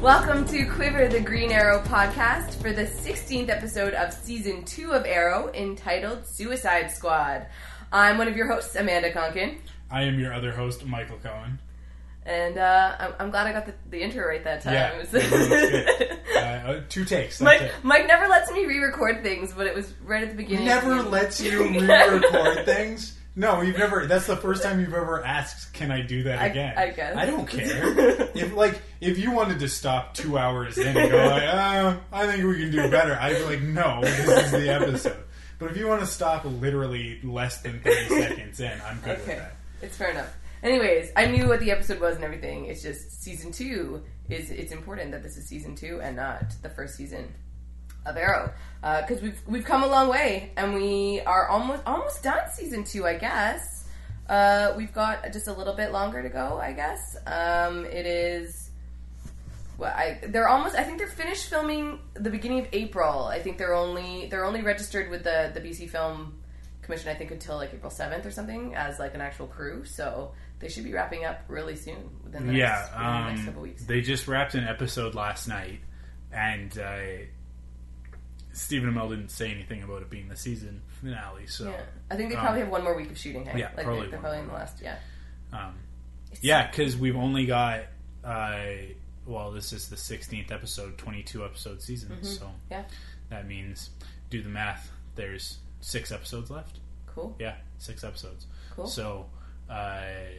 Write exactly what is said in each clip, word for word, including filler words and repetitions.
Welcome to Quiver, the Green Arrow podcast for the sixteenth episode of season two of Arrow, entitled Suicide Squad. I'm one of your hosts, Amanda Conkin. I am your other host, Michael Cohen. And uh, I'm, I'm glad I got the, the intro right that time. Yeah, It was that was good. Uh, two takes. Mike, it. Mike never lets me re-record things, but it was right at the beginning. Never lets you re-record things? No, you've never. That's the first time you've ever asked, "Can I do that I, again?" I guess. I don't care. if like if you wanted to stop two hours in and go like, uh, "I think we can do better," I'd be like, "No, this is the episode." But if you want to stop literally less than thirty seconds in, I'm good Okay, with that. it's fair enough. Anyways, I knew what the episode was and everything. It's just season two is it's important that this is season two and not the first season of Arrow, because uh, we've we've come a long way and we are almost almost done season two, I guess. Uh, we've got just a little bit longer to go, I guess. Um, it is. Well, I they're almost. I think they're finished filming the beginning of April. I think they're only they're only registered with the the B C Film Commission, I think, until like April seventh or something as like an actual crew. So they should be wrapping up really soon within the Yeah, next, within the next um, couple weeks. they just wrapped an episode last night, and uh, Stephen Amell didn't say anything about it being the season finale. So Yeah, I think they um, probably have one more week of shooting. Hey? yeah, like probably they're, they're one probably in more the last. Yeah, Um, yeah, because we've only got, uh, well, this is the sixteenth episode, twenty-two episode season, Mm-hmm. so yeah, that means, do the math, there's six episodes left. cool. Yeah, six episodes. Cool. So, uh,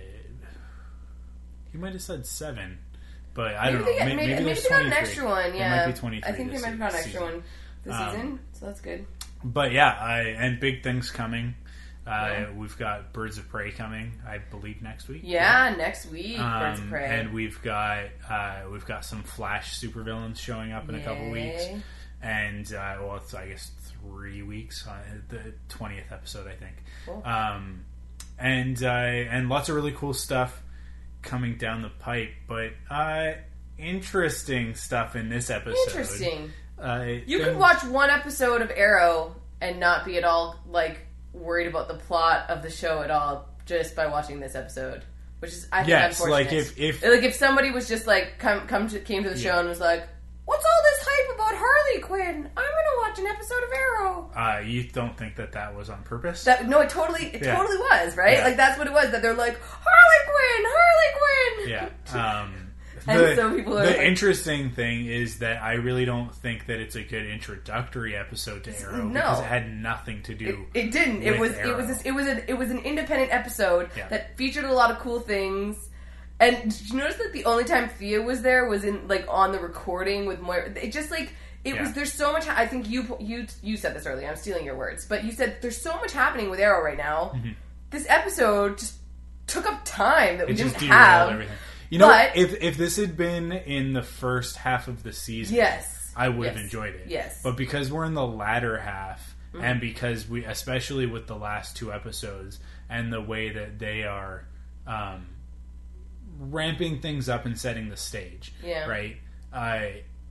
he might have said seven, but I Maybe don't they, know. got- Maybe, maybe, maybe, maybe there's they got an twenty-three. extra one. There Yeah, might be twenty-three I think they this might have got an extra season. one this Um, season. So that's good. But yeah, I, and big things coming. Uh, Yeah. We've got Birds of Prey coming, I believe, next week. Yeah, next week, Birds of Um, Prey. and we've got uh, we've got some Flash supervillains showing up in a couple weeks, Yay. and uh, well, it's I guess three weeks on the twentieth episode, I think. Cool. Um, and uh, and lots of really cool stuff coming down the pipe, but uh, interesting stuff in this episode. Interesting. Uh, You there- could watch one episode of Arrow and not be at all like worried about the plot of the show at all just by watching this episode, which is I think Yes, unfortunate. like if if like if somebody was just like come come to came to the show Yeah. and was like, "What's all this hype about Harley Quinn? I'm gonna watch an episode of Arrow." uh, you don't think that that was on purpose? That no, it totally it Yeah. totally was right. Yeah. Like that's what it was. That they're like Harley Quinn, Harley Quinn. Yeah. Um, And the, so people are the like- interesting thing is that I really don't think that it's a good introductory episode to Arrow No. because it had nothing to It, do. it didn't. It with was. It Arrow. was. This, it was. A, it was an independent episode Yeah. that featured a lot of cool things. And did you notice that the only time Thea was there was in like on the recording with Moira? It just like it Yeah. was. There's so much. I think you you you said this earlier. I'm stealing your words, but you said there's so much happening with Arrow right now. Mm-hmm. This episode just took up time that we It just didn't derailed have. everything. You know, But- if if this had been in the first half of the season, Yes, I would have Yes. enjoyed it. Yes. But because we're in the latter half, Mm-hmm. and because we, especially with the last two episodes, and the way that they are um, ramping things up and setting the stage, Yeah. right? Uh,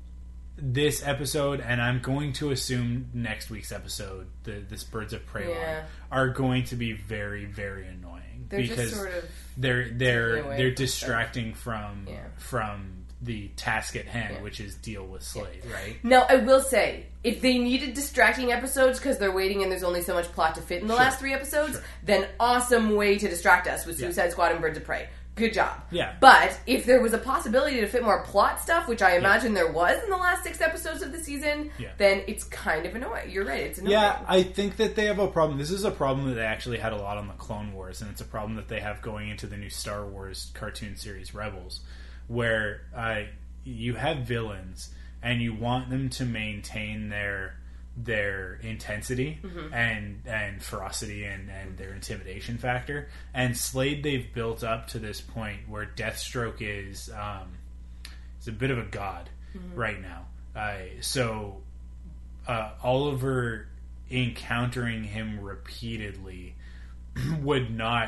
this episode, and I'm going to assume next week's episode, the this Birds of Prey Yeah. line, are going to be very, very annoying They're because just sort of they're taking they're away they're from distracting from Yeah. from the task at hand, Yeah. which is deal with Slade, right? Now, I will say, if they needed distracting episodes because they're waiting and there's only so much plot to fit in the Sure. last three episodes, Sure. then awesome way to distract us with Yeah. Suicide Squad and Birds of Prey. Good job. Yeah. But if there was a possibility to fit more plot stuff, which I imagine there was in the last six episodes of the season, Yeah. then it's kind of annoying. You're right, it's annoying. Yeah, I think that they have a problem. This is a problem that they actually had a lot on the Clone Wars, and it's a problem that they have going into the new Star Wars cartoon series Rebels, where uh, you have villains and you want them to maintain their their intensity Mm-hmm. and and ferocity and, and their intimidation factor. And Slade they've built up to this point where Deathstroke is um, is a bit of a god Mm-hmm. right now. Uh, so uh, Oliver encountering him repeatedly would not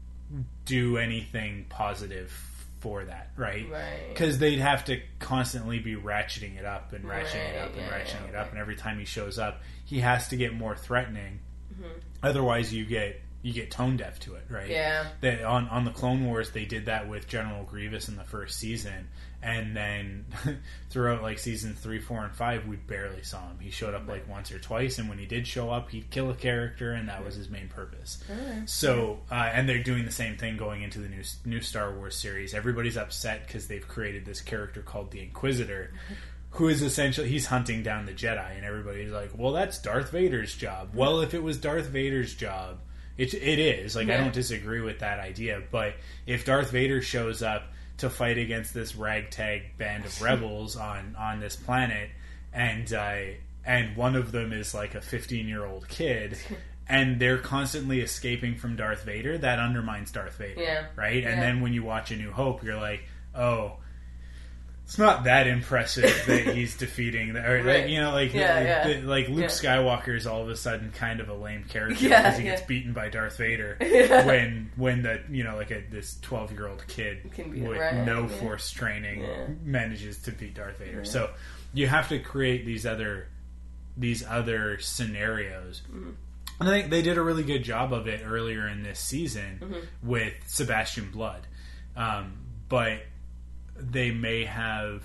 do anything positive for that, right? Right. Because they'd have to constantly be ratcheting it up and ratcheting it Right, up and yeah, ratcheting yeah, it up, right. and every time he shows up, he has to get more threatening. Mm-hmm. Otherwise, you get you get tone deaf to it, right? Yeah. That on on the Clone Wars they did that with General Grievous in the first season, and then throughout like season three, four, and five, we barely saw him. He showed up like once or twice, and when he did show up, he'd kill a character, and that was his main purpose. Okay. So, uh, and they're doing the same thing going into the new new Star Wars series. Everybody's upset because they've created this character called the Inquisitor, who is essentially, he's hunting down the Jedi, and everybody's like, well, that's Darth Vader's job. Well, if it was Darth Vader's job, it, it is. Like, yeah. I don't disagree with that idea, but if Darth Vader shows up to fight against this ragtag band of rebels on, on this planet, and uh, and one of them is like a fifteen-year-old kid, and they're constantly escaping from Darth Vader, that undermines Darth Vader, yeah. right? Yeah. And then when you watch A New Hope, you're like, oh, it's not that impressive that he's defeating, the, or right. like, you know, like yeah, the, yeah. the, like Luke yeah. Skywalker is all of a sudden kind of a lame character Yeah, because he yeah. gets beaten by Darth Vader Yeah. when when the you know like a, this twelve year old kid Can be with right, no yeah. force training Yeah. manages to beat Darth Vader. Yeah. So you have to create these other these other scenarios. Mm-hmm. And I think they did a really good job of it earlier in this season mm-hmm. with Sebastian Blood, um, but they may have.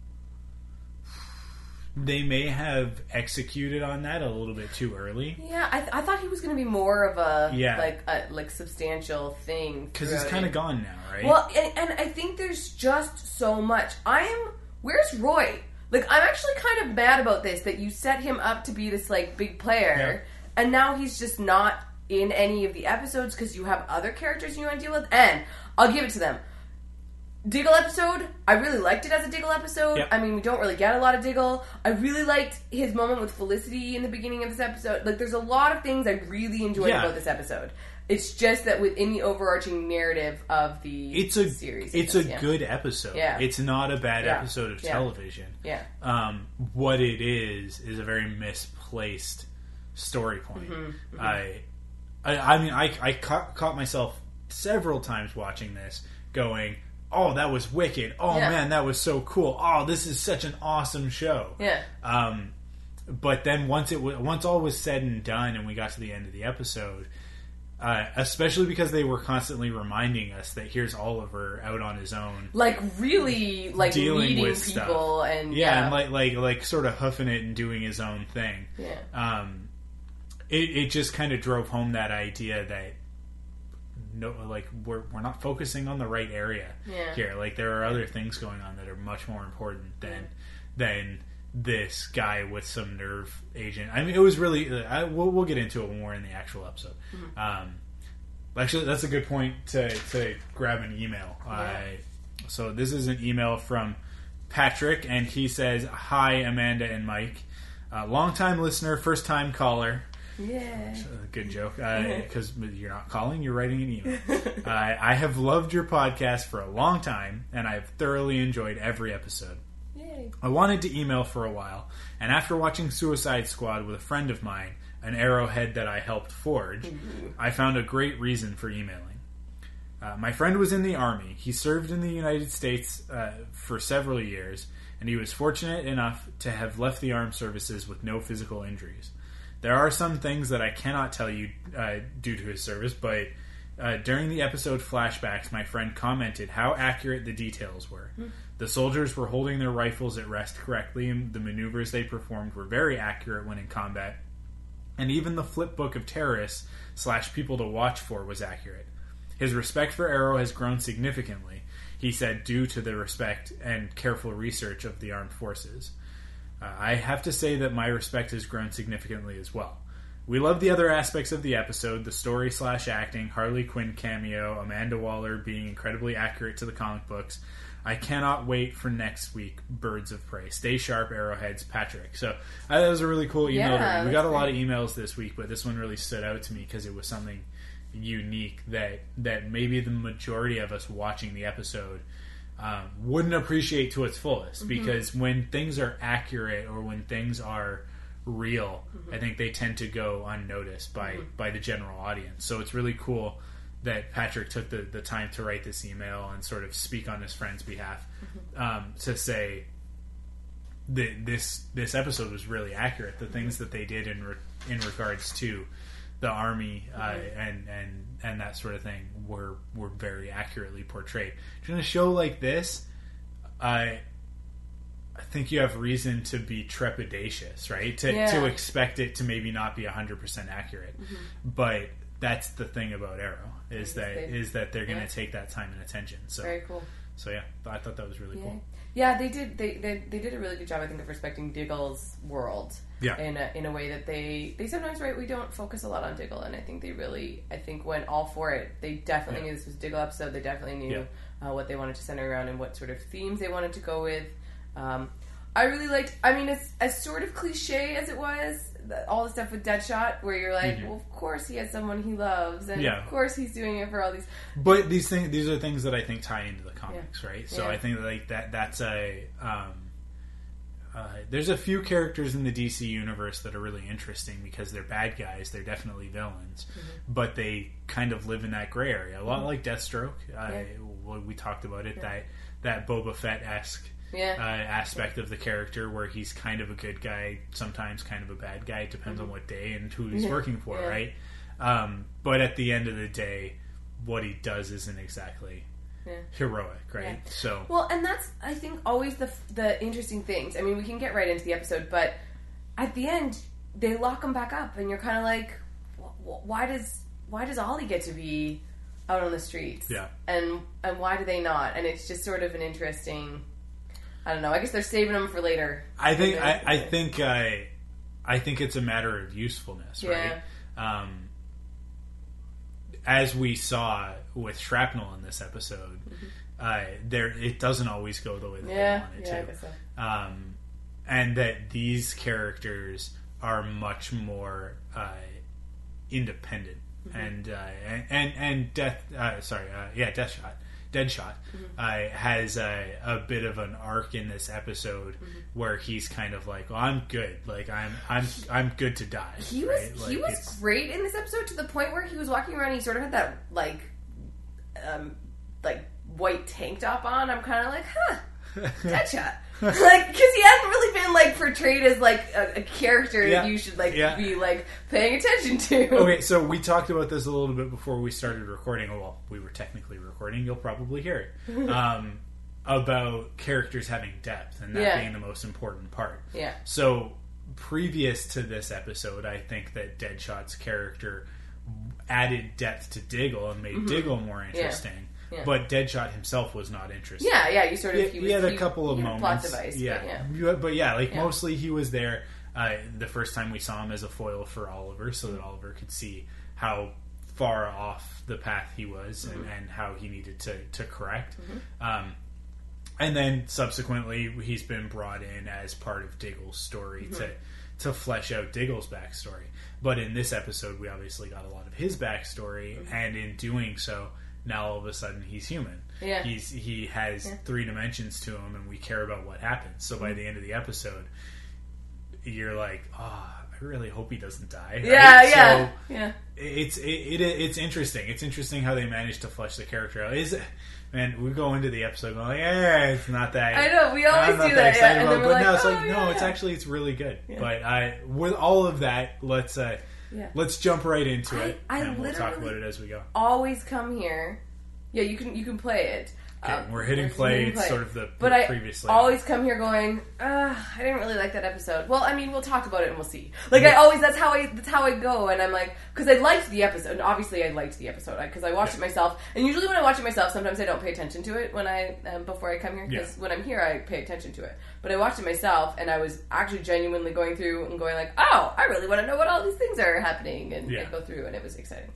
They may have executed on that a little bit too early. Yeah, I, th- I thought he was going to be more of a Yeah. like a like substantial thing Because it's throughout kind it. of gone now, right? Well, and, and I think there's just so much. I am. Where's Roy? Like, I'm actually kind of mad about this that you set him up to be this like big player, Yeah. and now he's just not in any of the episodes because you have other characters you want to deal with. And I'll give it to them. Diggle episode, I really liked it as a Diggle episode. Yep. I mean, we don't really get a lot of Diggle. I really liked his moment with Felicity in the beginning of this episode. Like, there's a lot of things I really enjoyed Yeah. about this episode. It's just that within the overarching narrative of the it's a series. it's a yeah. good episode. Yeah. It's not a bad Yeah. episode of Yeah. television. Yeah. Um, what it is is a very misplaced story point. Mm-hmm. Mm-hmm. I, I, I mean, I, I caught, caught myself several times watching this, going, "Oh, that was wicked! Oh Yeah. man, that was so cool! Oh, this is such an awesome show!" Yeah. Um, but then once it w- once all was said and done, and we got to the end of the episode, uh, especially because they were constantly reminding us that here's Oliver out on his own, Like, really, like, dealing leading with people stuff. and... yeah, Yeah, and like like like sort of hoofing it and doing his own thing. Yeah. Um, it it just kind of drove home that idea that no, like we're we're not focusing on the right area Yeah. here. Like there are other things going on that are much more important than than this guy with some nerve agent. I mean, it was really. I, we'll we'll get into it more in the actual episode. Mm-hmm. Um, actually, that's a good point to to grab an email. Yeah. I, so this is an email from Patrick, and he says, "Hi, Amanda and Mike, uh, long-time listener, first-time caller." Yeah. Uh, good joke, because uh, you're not calling, you're writing an email. uh, I have loved your podcast for a long time, and I've thoroughly enjoyed every episode. Yay. I wanted to email for a while, and after watching Suicide Squad with a friend of mine, an arrowhead that I helped forge, Mm-hmm. I found a great reason for emailing. Uh, my friend was in the Army. He served in the United States uh, for several years, and he was fortunate enough to have left the armed services with no physical injuries. There are some things that I cannot tell you uh, due to his service, but uh, during the episode flashbacks, my friend commented how accurate the details were. Mm. The soldiers were holding their rifles at rest correctly, and the maneuvers they performed were very accurate when in combat. And even the flip book of terrorists slash people to watch for was accurate. His respect for Arrow has grown significantly, he said, due to the respect and careful research of the armed forces. Uh, I have to say that my respect has grown significantly as well. We love the other aspects of the episode, the story slash acting, Harley Quinn cameo, Amanda Waller being incredibly accurate to the comic books. I cannot wait for next week, Birds of Prey. Stay sharp, Arrowheads, Patrick. So uh, that was a really cool email. Yeah, we got a that's lot great. of emails this week, but this one really stood out to me because it was something unique that, that maybe the majority of us watching the episode Um, wouldn't appreciate to its fullest, Mm-hmm. because when things are accurate or when things are real, Mm-hmm. I think they tend to go unnoticed by, Mm-hmm. by the general audience. So it's really cool that Patrick took the, the time to write this email and sort of speak on his friend's behalf, Mm-hmm. um, to say that this this episode was really accurate. The things that they did in re- in regards to the army uh, mm-hmm. and and and that sort of thing were were very accurately portrayed. In a show like this, I I think you have reason to be trepidatious, right? To yeah. to expect it to maybe not be a hundred percent accurate, mm-hmm. but that's the thing about Arrow is that they, is that they're going to yeah. take that time and attention. So very cool. So yeah, I thought that was really yeah. cool. Yeah, they did. They, they they did a really good job, I think, of respecting Diggle's world. Yeah. In a, in a way that they they sometimes right we don't focus a lot on Diggle, and I think they really I think went all for it. They definitely yeah. knew this was a Diggle episode. They definitely knew yeah. uh, what they wanted to center around and what sort of themes they wanted to go with. Um, I really liked. I mean, it's as sort of cliche as it was. The, all the stuff with Deadshot, where you're like, mm-hmm. well, of course he has someone he loves, and yeah. of course he's doing it for all these. But these things, these are things that I think tie into the comics, yeah. right? So yeah. I think like that. That's a. Um, uh, there's a few characters in the D C universe that are really interesting because they're bad guys. They're definitely villains, mm-hmm. but they kind of live in that gray area. A lot mm-hmm. like Deathstroke. Uh, yeah. well, we talked about it. Yeah. That that Boba Fett-esque. Yeah. Uh, aspect of the character where he's kind of a good guy, sometimes kind of a bad guy. It depends mm-hmm. on what day and who he's working for, yeah. right? Um, but at the end of the day, what he does isn't exactly yeah. heroic, right? Yeah. So well, and that's I think always the the interesting things. I mean, we can get right into the episode, but at the end they lock him back up, and you're kind of like, why does why does Ollie get to be out on the streets? Yeah, and and why do they not? And it's just sort of an interesting. I don't know. I guess they're saving them for later. I think. I, I think. I. I think it's a matter of usefulness, right? Yeah. Um, as we saw with Shrapnel in this episode, mm-hmm. uh, there it doesn't always go the way that yeah. they want it yeah, to. I guess so. Um, and that these characters are much more uh, independent, mm-hmm. and, uh, and and and Death. Uh, sorry, uh, yeah, Deathshot. Deadshot mm-hmm. uh, has a, a bit of an arc in this episode mm-hmm. where he's kind of like, "Oh, I'm good. Like I'm I'm I'm good to die." He was right? like he was great in this episode to the point where he was walking around. And he sort of had that like um like white tank top on. I'm kind of like, huh, Deadshot. Like, because he hadn't really been like portrayed as like a, a character yeah. that you should like yeah. be like paying attention to. Okay, so we talked about this a little bit before we started recording. Well, we were technically recording. You'll probably hear it um, about characters having depth and that yeah. being the most important part. Yeah. So previous to this episode, I think that Deadshot's character added depth to Diggle and made mm-hmm. Diggle more interesting. Yeah. Yeah. But Deadshot himself was not interested. Yeah, yeah, you sort of... He, he, was, he had a he, couple of he moments. Plot device, yeah. But yeah, but yeah, like yeah. mostly he was there uh, the first time we saw him as a foil for Oliver, so that Oliver could see how far off the path he was mm-hmm. and, and how he needed to, to correct. Mm-hmm. Um, and then subsequently he's been brought in as part of Diggle's story mm-hmm. to, to flesh out Diggle's backstory. But in this episode we obviously got a lot of his backstory, mm-hmm. and in doing so, now all of a sudden he's human. Yeah. He's he has yeah. three dimensions to him, and we care about what happens. So by the end of the episode, you're like, oh, I really hope he doesn't die. Yeah, right? yeah, so yeah. It's it, it it's interesting. It's interesting how they managed to flesh the character out. Is it? Man, we go into the episode going like, eh, it's not that. I know we always I'm not do that. that, yeah. About, And then but we're like, no, it's oh, like yeah, no, it's yeah. actually it's really good. Yeah. But I, with all of that, let's uh, yeah. let's jump right into I, it, I and we'll talk literally about it as we go. Always come here. Yeah, you can you can play it. Okay, um, we're hitting play. It's play. Sort of the but I previously. always come here going, uh, I didn't really like that episode. Well, I mean, we'll talk about it and we'll see. Like yeah. I always, that's how I that's how I go, and I'm like, because I liked the episode. And obviously, I liked the episode because I watched yeah. it myself. And usually, when I watch it myself, sometimes I don't pay attention to it when I um, before I come here. Because yeah. when I'm here, I pay attention to it. But I watched it myself, and I was actually genuinely going through and going like, oh, I really want to know what all these things are happening, and yeah. I go through, and it was exciting.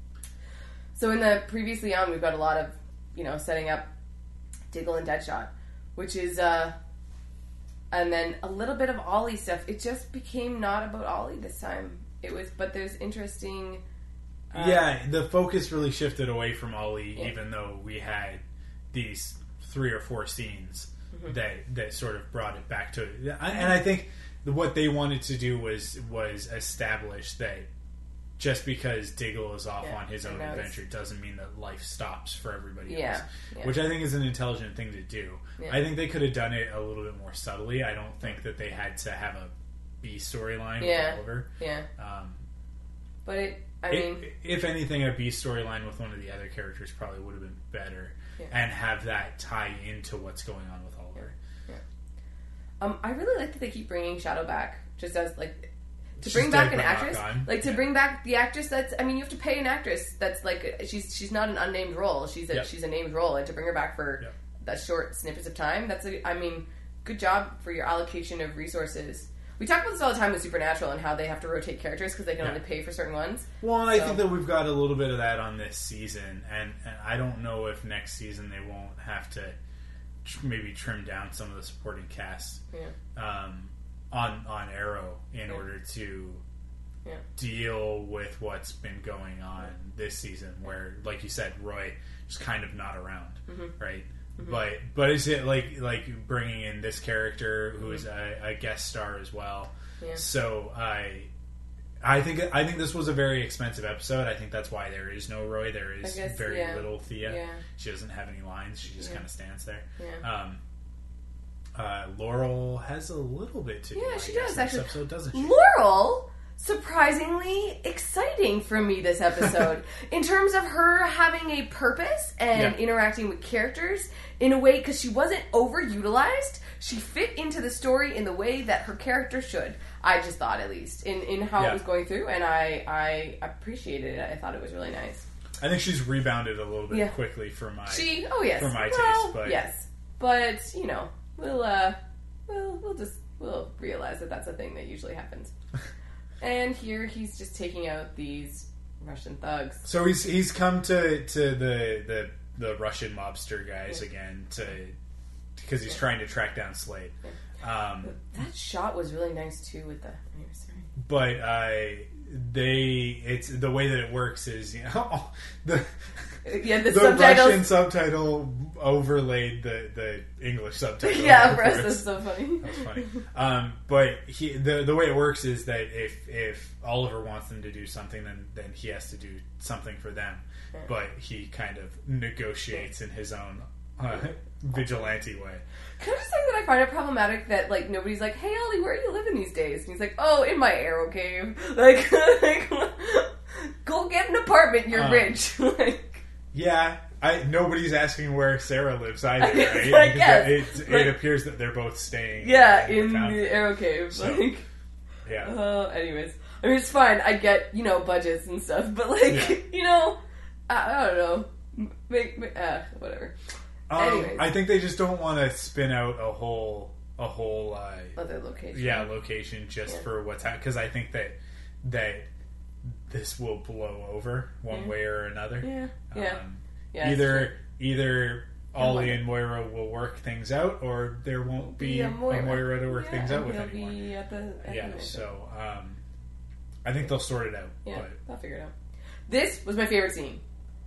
So in the previously on, we've got a lot of, you know, setting up Diggle and Deadshot, which is, uh, and then a little bit of Ollie stuff. It just became not about Ollie this time. It was, but there's interesting. Uh, yeah, the focus really shifted away from Ollie, yeah. even though we had these three or four scenes mm-hmm. that that sort of brought it back to it. And I think what they wanted to do was was establish that just because Diggle is off yeah, on his own adventure doesn't mean that life stops for everybody yeah, else. Yeah. Which I think is an intelligent thing to do. Yeah. I think they could have done it a little bit more subtly. I don't think that they had to have a B storyline yeah. with Oliver. Yeah. Um, but it I It- mean, if anything, a B storyline with one of the other characters probably would have been better, Yeah. and have that tie into what's going on with Oliver. um, I really like that they keep bringing Shadow back, just as like to Just bring to back an bring back actress, on. like to Yeah. bring back the actress. That's I mean, you have to pay an actress that's like she's she's not an unnamed role. She's a Yep. she's a named role, and to bring her back for Yep. that short snippets of time, that's a, I mean, good job for your allocation of resources. We talk about this all the time with Supernatural and how they have to rotate characters because they can Yeah. only pay for certain ones. Well, and I So- think that we've got a little bit of that on this season, and, and I don't know if next season they won't have to tr- maybe trim down some of the supporting cast Yeah. um, on on Arrow in Yeah. order to Yeah. deal with what's been going on this season, where, like you said, Roy is kind of not around, Mm-hmm. right? But but is it like like bringing in this character who is a, a guest star as well? Yeah. So I I think I think this was a very expensive episode. I think that's why there is no Roy. There is I guess, very yeah. little Thea. Yeah. She doesn't have any lines. She just Yeah. kind of stands there. Yeah. Um, uh, Laurel has a little bit to do. Yeah, I she guess, does, in actually. This episode, doesn't she? Laurel, surprisingly exciting for me this episode in terms of her having a purpose and Yeah. interacting with characters in a way because she wasn't overutilized. She fit into the story in the way that her character should. I just thought, at least in, in how Yeah. it was going through, and I I appreciated it. I thought it was really nice. I think she's rebounded a little bit Yeah. quickly for my. She, oh yes, For my well, taste, but- yes, but you know, we'll uh, we'll we'll just we'll realize that that's a thing that usually happens. And here he's just taking out these Russian thugs. So he's he's come to, to the, the the Russian mobster guys again to because he's trying to track down Slade. Um, That shot was really nice too with the. Anyway, sorry. but uh, they it's the way that it works is you know the Yeah, the, the subtitles. Russian subtitle overlaid the, the English subtitle. Yeah, for us over it. that's so funny. That's funny. Um, but he, the the way it works is that if if Oliver wants them to do something, then then he has to do something for them. Yeah. But he kind of negotiates in his own uh, vigilante way. Can I just say that I find it problematic that like nobody's like, "Hey Ollie, where are you living these days?" And he's like, "Oh, in my arrow cave." Like, like go get an apartment. You're Um, rich. Like. Yeah, I nobody's asking where Sarah lives either, I guess, right? I Because guess. it, it Like- appears that they're both staying. Yeah, in, in the town. the arrow cave. So- Like, yeah. uh, anyways, I mean, it's fine. I get, you know, budgets and stuff, but like, Yeah. you know, I, I don't know, make, make uh, whatever. Um, Anyways. I think they just don't want to spin out a whole a whole uh, Other location. yeah location just Yeah. for what's happening because I think that that this will blow over one Yeah. way or another. Yeah. Yeah. Um, Yeah, it's either true. either Ollie Moira. and Moira will work things out, or there won't be, Be a a Moira, Moira. to work Yeah, things out and with he'll anymore. be at the, at Yeah, the end. so um, I think they'll sort it out. Yeah, But I'll figure it out. This was my favorite scene.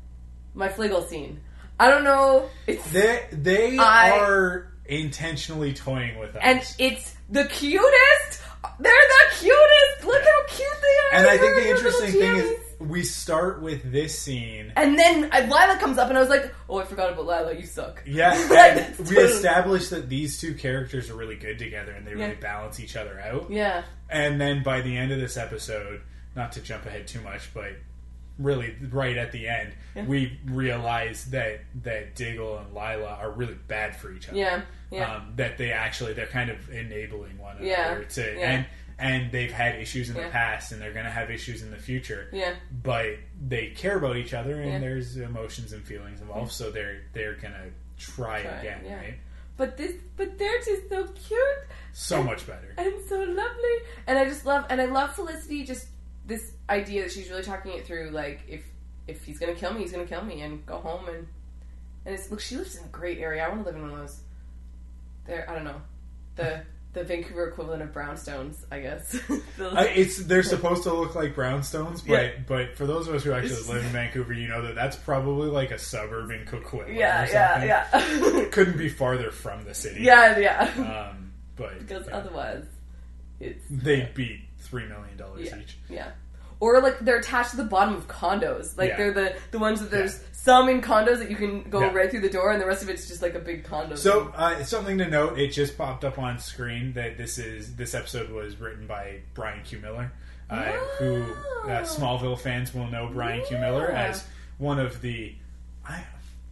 My Fliggle scene. I don't know. It's they they I- are intentionally toying with us, and it's the cutest. They're the cutest. Look how cute they are. And I think They're the interesting little thing is jammies. we start with this scene. And then uh, Lila comes up, and I was like, "Oh, I forgot about Lila. You suck." Yeah, Like, and that's we totally- established that these two characters are really good together and they really Yeah. balance each other out. Yeah, And then by the end of this episode, not to jump ahead too much, but really right at the end, Yeah. we realize that that Diggle and Lila are really bad for each other. yeah, yeah. Um, that they actually they're kind of enabling one another Yeah, to yeah. and and they've had issues in Yeah. the past and they're going to have issues in the future. Yeah. But they care about each other and Yeah. there's emotions and feelings involved, so they're they're going to try, Try, again, yeah. right? But this, but they're just so cute So and, much better. and so lovely. And I just love, and I love Felicity. Just this idea that she's really talking it through. Like, if if he's gonna kill me, he's gonna kill me, and go home and and it's look. She lives in a great area. I want to live in one of those. There, I don't know, the the Vancouver equivalent of brownstones, I guess. The- Uh, it's they're supposed to look like brownstones, but Yeah. but for those of us who actually live in Vancouver, you know that that's probably like a suburb in Coquitlam. yeah, or something. yeah, yeah, Couldn't be farther from the city. yeah, yeah. Um, but Because yeah. otherwise, it's they'd be three million dollars Yeah. each. Yeah. Or like they're attached to the bottom of condos. Like Yeah. they're the the ones that there's Yeah. some in condos that you can go Yeah. right through the door, and the rest of it's just like a big condo. So uh, something to note: it just popped up on screen that this is this episode was written by Brian Q. Miller. uh, who uh, Smallville fans will know Brian Q. Miller Yeah. as one of the. I,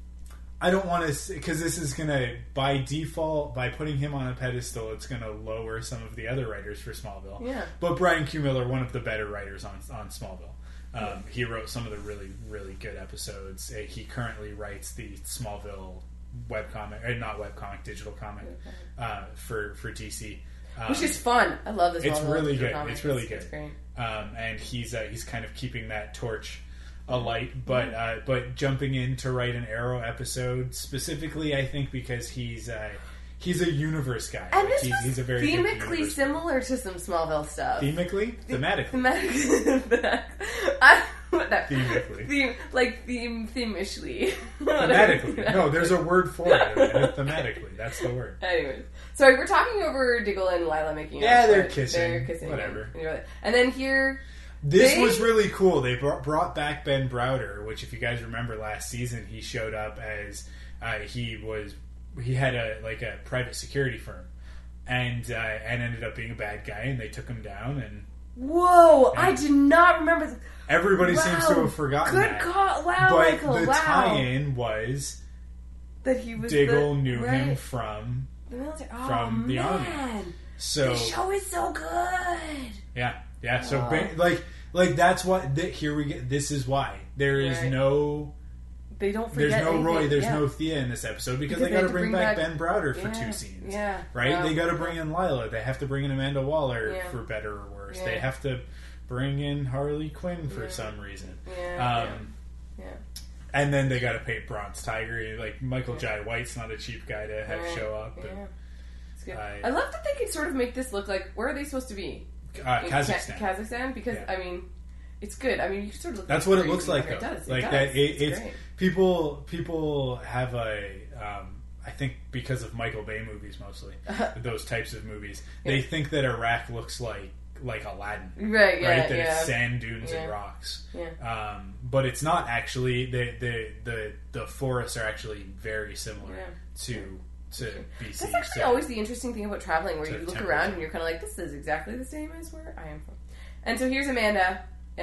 I don't want to, because this is going to, by default, by putting him on a pedestal, it's going to lower some of the other writers for Smallville. Yeah. But Brian Q. Miller, one of the better writers on on Smallville. Um, yeah. He wrote some of the really, really good episodes. Uh, he currently writes the Smallville webcomic, or not webcomic, digital comic uh, for, for D C. Um, Which is fun. I love this. It's really good. Comic. It's really it's, good. It's great. Um, and he's uh, he's kind of keeping that torch alight, but uh, but jumping in to write an Arrow episode specifically, I think because he's uh, he's a universe guy. And like this he's, was he's a very good themically universe similar to some Smallville stuff. Themically, thematically, Thematically, I, whatever. Themically. Theme, like theme, themishly. Thematically, no, there's a word for it. Thematically, that's the word. Anyways, sorry, we're talking over Diggle and Lila making yeah, out. they're but kissing. They're kissing. Whatever. And, and then here. This They- was really cool. They brought, brought back Ben Browder, which, if you guys remember last season, he showed up as uh, he was he had a like a private security firm, and uh, and ended up being a bad guy, and they took him down. And Whoa! and I did not remember. Th- everybody wow. seems to have forgotten Good that. call! Wow, but Michael! the Wow. tie-in was That he was Diggle the, knew right, him from the military. Oh, from the army. man. so The show is so good. yeah yeah. So Wow. Ben, like like that's what th- here we get. This is why there is Right. no. They don't forget. There's no anything. Roy, there's yeah. no Thea in this episode because, Because they they got to had to bring, bring back, back- Ben Browder for Yeah, two scenes. yeah. Right? Wow. They got to bring in Lila. They have to bring in Amanda Waller Yeah. for better or worse. Yeah. They have to bring in Harley Quinn for Yeah. some reason. Yeah, Um, yeah. And then they got to pay Bronze Tiger. Like Michael Yeah. Jai White's not a cheap guy to have Yeah. show up. Yeah. And, It's good. I- I love that they can sort of make this look like, where are they supposed to be? uh, In Kazakhstan. Ka- Kazakhstan? Because, Yeah. I mean, it's good. I mean, you can sort of look That's at what it the looks screen, like, It though. does. It Like does. that. It, it's it's great. people. People have a. Um, I think because of Michael Bay movies mostly, those types of movies, they Yeah. think that Iraq looks like like Aladdin, Right, yeah, right? That yeah. it's sand dunes Yeah. and rocks. Yeah. Um, but it's not actually. The the the the forests are actually very similar Yeah. to to B C. That's actually so- always the interesting thing about traveling, where So you look temperature. around and you're kind of like, this is exactly the same as where I am from. And so here's Amanda.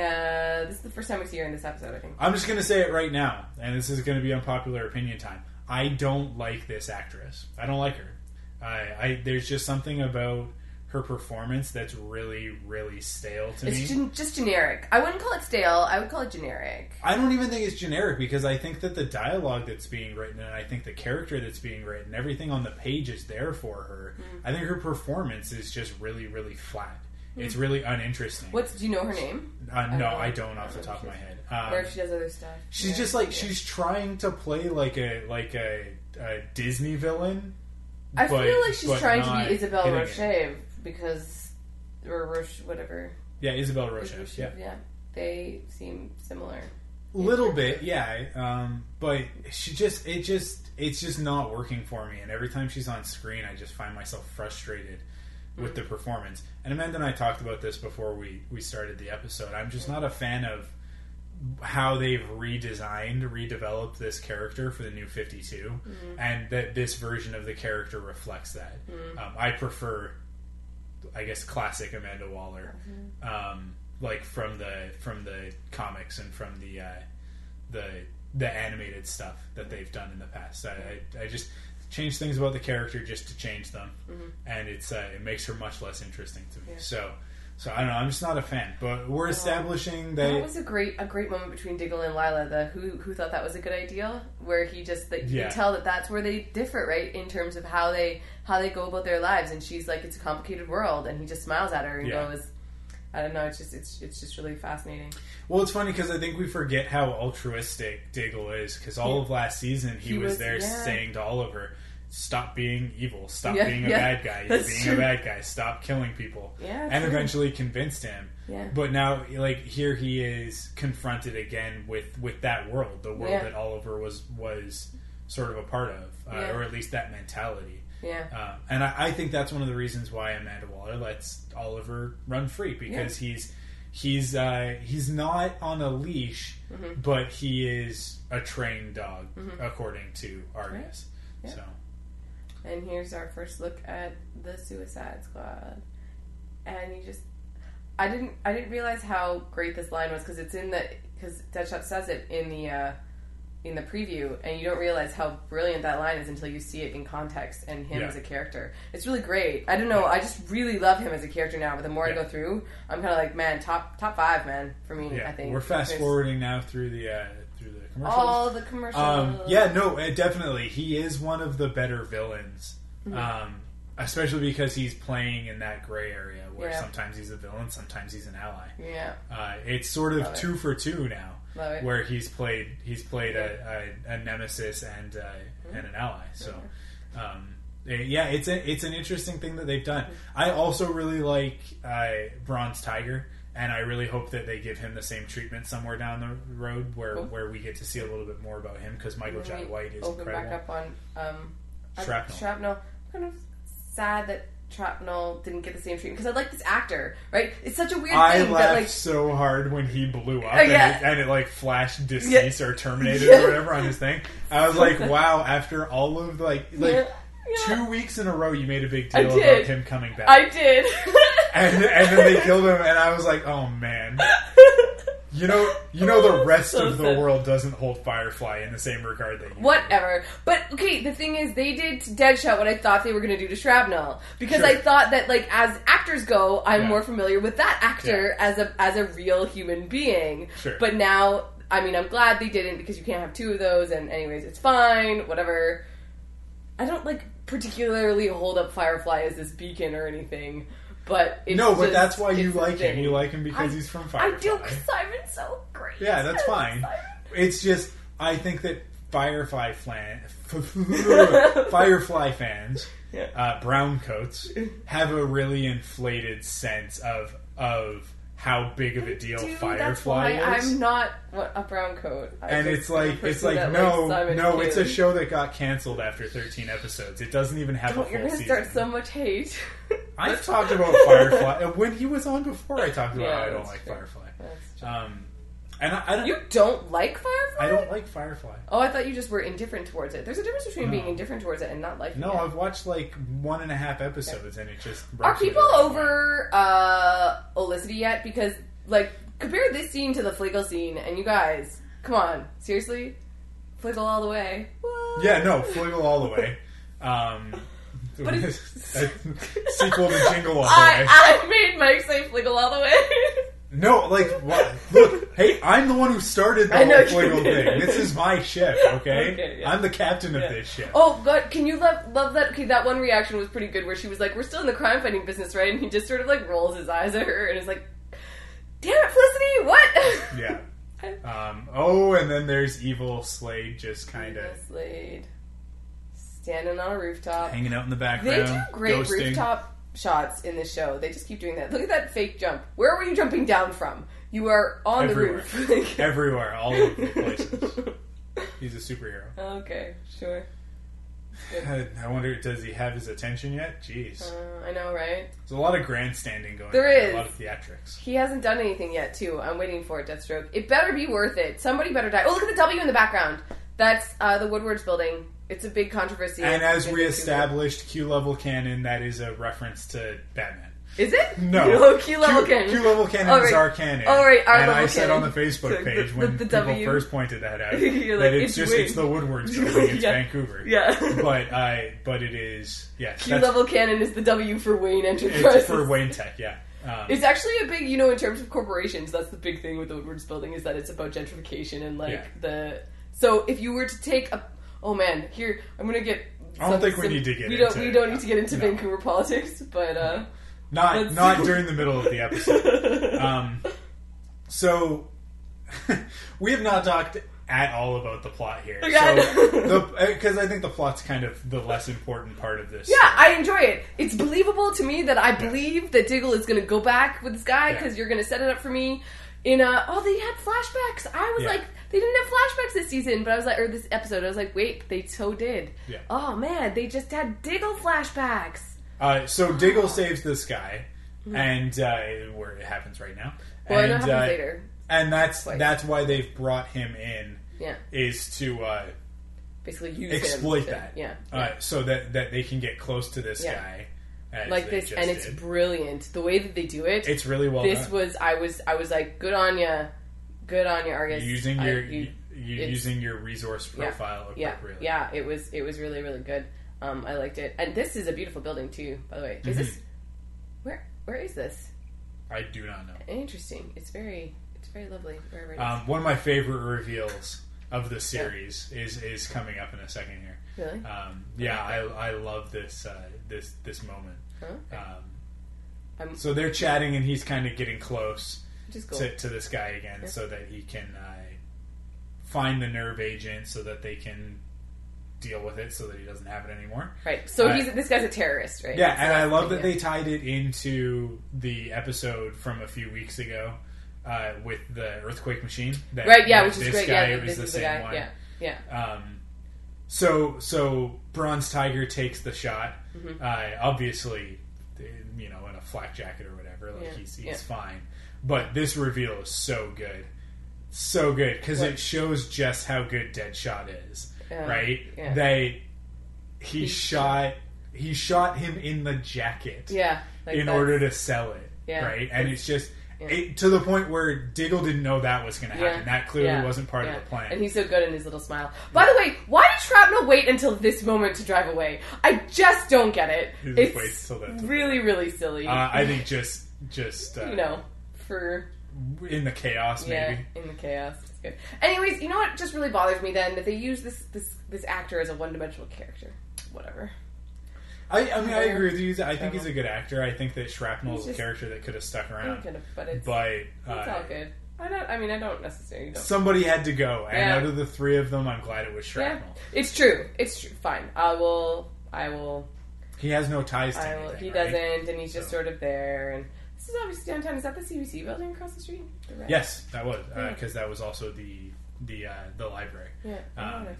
Uh, this is the first time we see her in this episode, I think. I'm just going to say it right now, and this is going to be unpopular opinion time. I don't like this actress. I don't like her. I, I there's just something about her performance that's really, really stale to It's me. gen- just generic. I wouldn't call it stale. I would call it generic. I don't even think it's generic because I think that the dialogue that's being written and I think the character that's being written, everything on the page is there for her. Mm. I think her performance is just really, really flat. Mm. It's really uninteresting. What's do you know her name? Uh, I no, don't know. I don't off the I don't top of know my if head. or Um, if she does other stuff. She's Yeah. just like Yeah. she's trying to play like a like a, a Disney villain. I but- feel like she's but trying to not be Isabelle hitting it. Roche because or Roche, whatever. Yeah, Isabelle Roche. Roche, Yeah, yeah, they seem similar. little bit. Yeah, um, but she just it just it's just not working for me. And every time she's on screen, I just find myself frustrated with the performance. And Amanda and I talked about this before we we started the episode. I'm just not a fan of how they've redesigned, redeveloped this character for the new fifty-two, Mm-hmm. and that this version of the character reflects that. Mm-hmm. Um, I prefer, I guess, classic Amanda Waller, Mm-hmm. um, like from the from the comics and from the uh, the the animated stuff that they've done in the past. I, I, I just change things about the character just to change them, Mm-hmm. and it's uh, it makes her much less interesting to me. Yeah. So. So I don't know. I'm just not a fan, but we're establishing that. That was a great a great moment between Diggle and Lila. The who who thought that was a good idea, where he just that you Yeah. can tell that that's where they differ, right, in terms of how they how they go about their lives. And she's like, it's a complicated world, and he just smiles at her and Yeah. goes, I don't know. It's just it's it's just really fascinating. Well, it's funny because I think we forget how altruistic Diggle is. Because all Yeah. of last season, he, He was, was- there yeah. saying to Oliver, "Stop being evil. Stop Yeah, being a yeah. bad guy. You're That's being true. a bad guy. Stop killing people." Yeah, and true. eventually convinced him. Yeah. But now, like here, he is confronted again with, with that world, the world Yeah. that Oliver was was sort of a part of, uh, Yeah. or at least that mentality. Yeah. Um, and I, I think that's one of the reasons why Amanda Waller lets Oliver run free because he's he's uh, he's not on a leash, Mm-hmm. but he is a trained dog Mhm. according to Argus. Yeah. So And here's our first look at the Suicide Squad. And you just... I didn't I didn't realize how great this line was because it's in the because Deadshot says it in the uh, in the preview, and you don't realize how brilliant that line is until you see it in context and him Yeah. as a character. It's really great. I don't know. I just really love him as a character now. But the more Yeah. I go through, I'm kind of like, man, top top five, man, for me. Yeah, I think we're fast There's forwarding now through the uh, through the commercials. all the commercials. Um, yeah, no, uh, definitely. He is one of the better villains. Mm-hmm. Um, especially because he's playing in that gray area where Yeah. sometimes he's a villain, sometimes he's an ally. Yeah, Uh, it's sort of Love it. two for two now, Love it. where he's played he's played a, a, a nemesis and uh, Mm-hmm. and an ally. So, um, eh, yeah, it's a, it's an interesting thing that they've done. Mm-hmm. I also really like uh, Bronze Tiger. And I really hope that they give him the same treatment somewhere down the road, where, Cool. where we get to see a little bit more about him because Michael Jai Maybe White is open incredible. back up on um, I'm- Shrapnel. Shrapnel. I'm kind of sad that Shrapnel didn't get the same treatment because I like this actor. Right? It's such a weird I thing laughed that like so hard when he blew up Oh, yeah. and, it, and it like flashed deceased or terminated Yeah. or whatever on his thing. I was like, wow! After all of like like Yeah. Yeah. two weeks in a row, you made a big I deal did. about him coming back, I did. and and then they killed him, and I was like, oh man. You know, you know, the rest So of the sad. world doesn't hold Firefly in the same regard that you do. Whatever. But, okay, the thing is, they did to Deadshot what I thought they were going to do to Shrapnel. Because Sure. I thought that, like, as actors go, I'm Yeah. more familiar with that actor Yeah. as a as a real human being. Sure. But now, I mean, I'm glad they didn't because you can't have two of those, and anyways, it's fine, whatever. I don't, like, particularly hold up Firefly as this beacon or anything. But it's No, but just- that's why you it's a like him. thing. You like him because I- he's from I Firefly. do, because Simon's so great. Yeah, that's fine. Simon. It's just I think that Firefly flan, Firefly fans, Yeah. uh, brown coats, have a really inflated sense of of how big of a deal Dude, Firefly that's why is. I'm not what, a brown coat. I and just it's am a like it's person like that no likes Simon no and it's a Haley. show that got canceled after thirteen episodes. It doesn't even have Don't, a you're full gonna season. start so much hate. I've talked about Firefly when he was on before. I talked about Yeah, how I don't that's like true. Firefly. That's true. Um, and I, I don't. You don't like Firefly? I don't like Firefly. Oh, I thought you just were indifferent towards it. There's a difference between No. being indifferent towards it and not liking No, it. I've watched like one and a half episodes, and it just Are rubs me people the wrong way. over uh, Olicity yet? Because, like, compare this scene to the Fliggle scene, and you guys, come on, seriously? Fliggle all the way. What? Yeah, no, Fliggle all the way. Um, But a it's- sequel to Jingle all the way. I, I made Mike say Fliggle all the way. No, like, what? Look, hey, I'm the one who started the I know whole you Fliggle did. thing. This is my ship, okay? Okay, yeah. I'm the captain of Yeah. this ship. Oh god, can you love love that? Okay, that one reaction was pretty good, where she was like, "We're still in the crime fighting business, right?" And he just sort of like rolls his eyes at her and is like, "Damn it, Felicity, what?" Yeah. Um, oh, and then there's evil Slade just kind of Evil Slade standing on a rooftop. hanging out in the They background. do great ghosting. rooftop shots in this show. They just keep doing that. Look at that fake jump. Where were you jumping down from? You are on Everywhere. the roof. Everywhere, all over the places. He's a superhero. Okay, sure. I I wonder, does he have his attention yet? Jeez. Uh, I know, right? There's a lot of grandstanding going There on. is. A lot of theatrics. He hasn't done anything yet, too. I'm waiting for it, Deathstroke. It better be worth it. Somebody better die. Oh, look at the W in the background. That's uh, the Woodwards building. It's a big controversy. And as in we Vancouver. established, Q-level canon, that is a reference to Batman. Is it? No. No, Q level canon. Q-level canon Oh, is right. our canon. Oh, right, our and level I said canon. on the Facebook So page the- when the people W. first pointed that out You're that like, it's, it's just Wayne. it's the Woodwards building. It's Yeah. Vancouver. Yeah. But I but it is yes. Q that's- level canon is the W for Wayne Enterprises. It's for Wayne Tech. Yeah. Um, It's actually a big, you know, in terms of corporations, that's the big thing with the Woodwards building is that it's about gentrification and like Yeah. the. So if you were to take a, oh man, here I'm gonna get. I don't some- think we some- need to get We don't. into- We don't need to get into no. Vancouver politics, but uh, not let's- not during the middle of the episode. Um, so we have not talked at all about the plot here. Okay. So because I think the plot's kind of the less important part of this. yeah, story. I enjoy it. It's believable to me that I believe that Diggle is going to go back with this guy Yeah. because you're going to set it up for me. In a oh, they had flashbacks. I was Yeah. like, they didn't have flashbacks this season, but I was like, or this episode, I was like, wait, they so did. Yeah. Oh man, they just had Diggle flashbacks. Uh, so Diggle saves this guy, and uh, where it happens right now. Mm-hmm. Well, I and, know it happens uh, later. And that's Twice. that's why they've brought him in Yeah, is to uh, basically use exploit him to- that. Yeah, Uh, so that that they can get close to this Yeah. guy as like they this, just and it's did. brilliant. The way that they do it, It's really well this done. was I was I was like, good on ya, good on ya, Argus. using I- your you- you, it's- using your resource Yeah. profile yeah, appropriately. yeah. It was it was really really good. Um, I liked it, and this is a beautiful building too. By the way, is Mhm. this where where is this? I do not know. Interesting. It's very it's very lovely. Wherever it is. Um, one of my favorite reveals of the series is is coming up in a second here. Really? Um, yeah, I I love this uh, this this moment. Huh? Um, I'm- so they're chatting, and he's kind of getting close Which is cool. to, to this guy again, Yeah. so that he can uh, find the nerve agent, so that they can deal with it, so that he doesn't have it anymore. Right. So Uh, he's this guy's a terrorist, right? Yeah, So and I that's love the that idea. they tied it into the episode from a few weeks ago uh, with the earthquake machine. That, Right. Yeah, that which is this great. Guy Yeah, was this the is the same guy. one. Yeah. Yeah. Um, so so Bronze Tiger takes the shot. Mm-hmm. Uh, obviously, you know, in a flak jacket or whatever, like Yeah, he's he's yeah. fine. But this reveal is so good, so good because What? it shows just how good Deadshot is. Yeah, Right? yeah. They he, He shot he shot him in the jacket Yeah. Like in that's- order to sell it. Yeah. Right? And it's just. Yeah. It, to the point where Diggle didn't know that was going to happen. Yeah. That clearly Yeah. wasn't part Yeah. of the plan. And he's so good in his little smile. By the way, why did Shrapnel wait until this moment to drive away? I just don't get it. He just It's waits till that- really, really silly. Uh, I think just, just uh, you know, for in the chaos, yeah, maybe. in the chaos. It's good. Anyways, you know what just really bothers me then? That they use this this this actor as a one dimensional character. Whatever. I, I mean, I Yeah. agree with you. I think Shrapnel. he's a good actor. I think that Shrapnel He's is a just- character that could have stuck around. Kind of, but it's, But it's all uh, good. I don't. I mean, I don't necessarily. Don't. somebody had to go, and Yeah. out of the three of them, I'm glad it was Yeah, Shrapnel. it's true. It's true. Fine. I will. I will. He has no ties to I will. anything. He right? doesn't, and he's just So- sort of there. And this is obviously downtown. Is that the C B C building across the street? The red? Yes, that was Yeah. because that was also the the uh, the library. Yeah. I Um, noticed.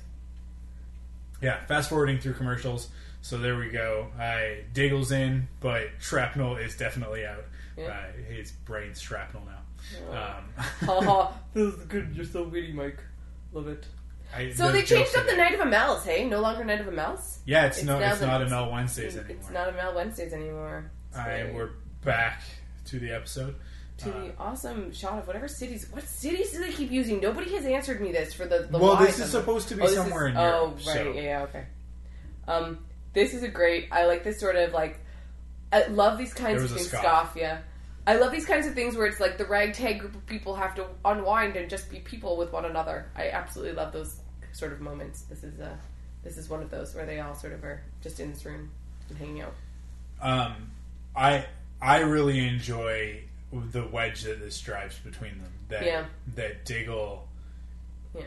Yeah, fast forwarding through commercials. So there we go. I Diggle's in, but Shrapnel is definitely out. Yeah. Uh, his brain's shrapnel now. Um, Haha, this is good. You're so witty, Mike. Love it. I, So the they changed jokes up the are- Night of a Mel's, hey? No longer Night of a Mel's? Yeah, it's, It's no, now it's the- not a it's- Mel Wednesdays It's anymore. not a Mel Wednesdays anymore. It's I, very- we're back to the episode. to uh, the awesome shot of whatever cities. What cities do they keep using? Nobody has answered me this for the, the Well, whys this is of them. supposed to be Oh, this somewhere is- in Oh, Europe. right. so- Yeah, yeah, okay. Um, this is a great. I like this sort of like. I love these kinds There of was a things. scoff. Scoff, yeah. I love these kinds of things where it's like the ragtag group of people have to unwind and just be people with one another. I absolutely love those sort of moments. This is uh, this is one of those where they all sort of are just in this room and hanging out. Um, I I really enjoy the wedge that this drives between them. That Yeah. that Diggle. Yeah.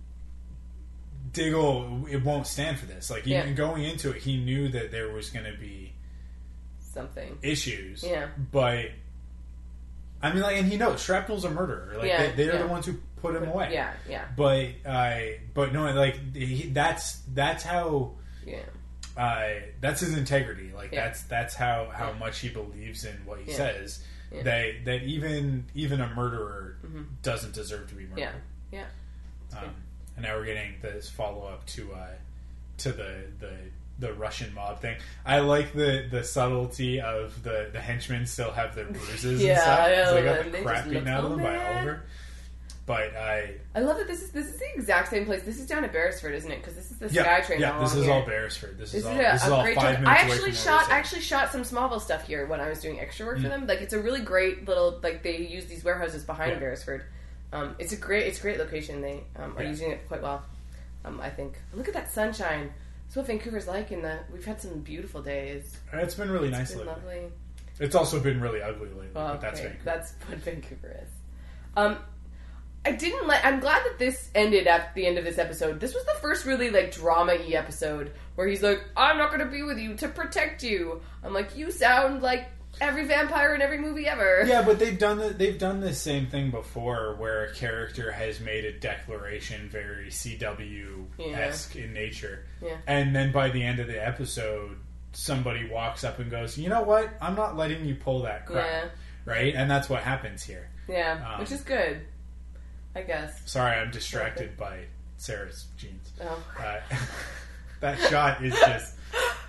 Diggle, it won't stand for this. Like even Yeah. going into it, he knew that there was going to be Something. issues. Yeah. But I mean, like, and he knows Shrapnel's a murderer. Like Yeah, they, they're yeah. the ones who put him away. Yeah, yeah, But I, but no, like he, that's that's how. yeah. Uh, that's his integrity. Like Yeah. that's that's how, how Yeah. much he believes in what he Yeah. says. Yeah. That that even even a murderer Mhm. doesn't deserve to be murdered. Yeah, yeah. Um, and now we're getting this follow up to uh, to the the the Russian mob thing. I like the the subtlety of the the henchmen still have their bruises Yeah, and stuff. I 'cause know, they got and the they crap just beaten look out of so them by bad. Oliver. But I I love that this is this is the exact same place. This is down at Beresford, isn't it? Because this is the yeah SkyTrain. yeah this along is here. all Beresford. This, This is is all a, this is a all great five job. minutes I away actually from shot. where I we're actually shot some Smallville stuff here when I was doing extra work for Mm. them. Like it's a really great little like they use these warehouses behind Yeah. Beresford. Um, it's a great it's a great location. They um, are Yeah. using it quite well. Um, I think. Look at that sunshine. That's what Vancouver's like. In the we've had some beautiful days. It's been really nice It's been lately. lovely. It's also been really ugly lately, Oh, but that's okay. Vancouver. That's what Vancouver is. Um, I didn't like. I'm glad that this ended at the end of this episode. This was the first really like drama-y episode where he's like, "I'm not going to be with you to protect you." I'm like, "You sound like every vampire in every movie ever." Yeah, but they've done the, they've done the same thing before, where a character has made a declaration very C W esque in nature, Yeah. and then by the end of the episode, somebody walks up and goes, "You know what? I'm not letting you pull that crap." Yeah. Right, and that's what happens here. Yeah, Um, which is good, I guess. Sorry, I'm distracted by Sarah's jeans. Oh. Uh, that shot is just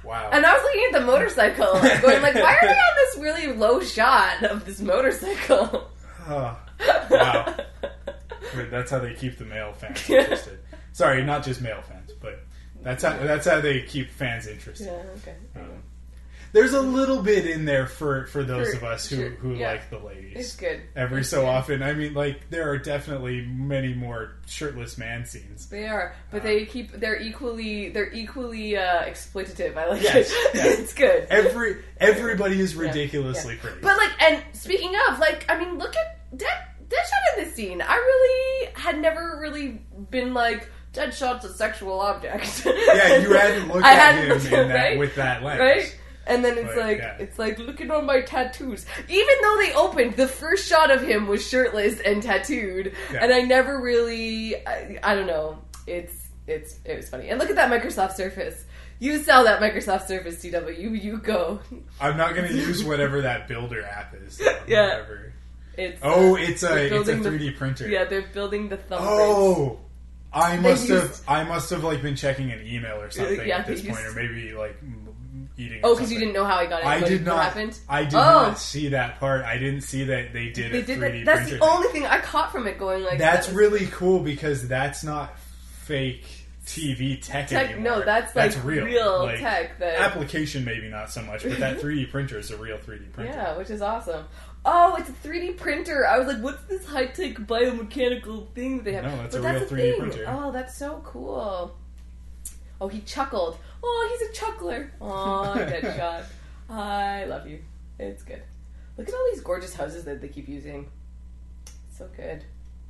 Wow. And I was looking at the motorcycle, going like, why are we on this really low shot of this motorcycle? Oh, wow. Wait, that's how they keep the male fans interested. Sorry, not just male fans, but that's how that's how they keep fans interested. Yeah, okay. Um, there's a little bit in there for, for those For- of us who, sure, who yeah. like the ladies. It's good. Every It's so good. often. I mean, like, there are definitely many more shirtless man scenes. They are, but Uh, they keep they're equally they're equally uh, exploitative. I like Yes, it. yes. It's good. Every Everybody is Yeah, ridiculously yeah. pretty. But like, and speaking of, like, I mean, look at Dead Deadshot in this scene. I really had never really been like Deadshot's a sexual object. yeah, you hadn't looked I at hadn't him looked in at- that, right? with that lens. Right? And then it's But, like yeah. it's like look at all my tattoos. Even though they opened, the first shot of him was shirtless and tattooed, Yeah. and I never really, I, I don't know. It's it's it was funny. And look at that Microsoft Surface. You sell that Microsoft Surface, C W. You you go. I'm not going to use whatever that builder app is. though. Yeah. Whatever. It's Oh, uh, it's a they're it's a building the- three D printer. yeah, they're building the thumbprints. Oh, I must used- have I must have like been checking an email or something Yeah, at this they point, or used- maybe like m- eating. Oh, or because you something. didn't know how I got it. I what, did what not. happened? I did Oh. not see that part. I didn't see that they did They a did three that. D That's printer. the only thing I caught from it. Going like That's that was- really cool because that's not fake T V tech, Tech, anymore. no, that's like that's real, real Like, tech. That application maybe not so much, but that three D printer is a real three D printer. yeah, which is awesome. Oh, it's a three D printer. I was like, what's this high tech biomechanical thing that they have? No, that's but a that's real a three D thing. printer. Oh, that's so cool. Oh, he chuckled. Oh, he's a chuckler. Oh, Deadshot. I love you. It's good. Look at all these gorgeous houses that they keep using. So good.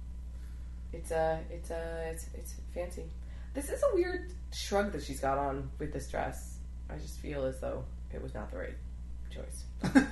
It's uh, it's uh, it's it's fancy. This is a weird shrug that she's got on with this dress. I just feel as though it was not the right choice.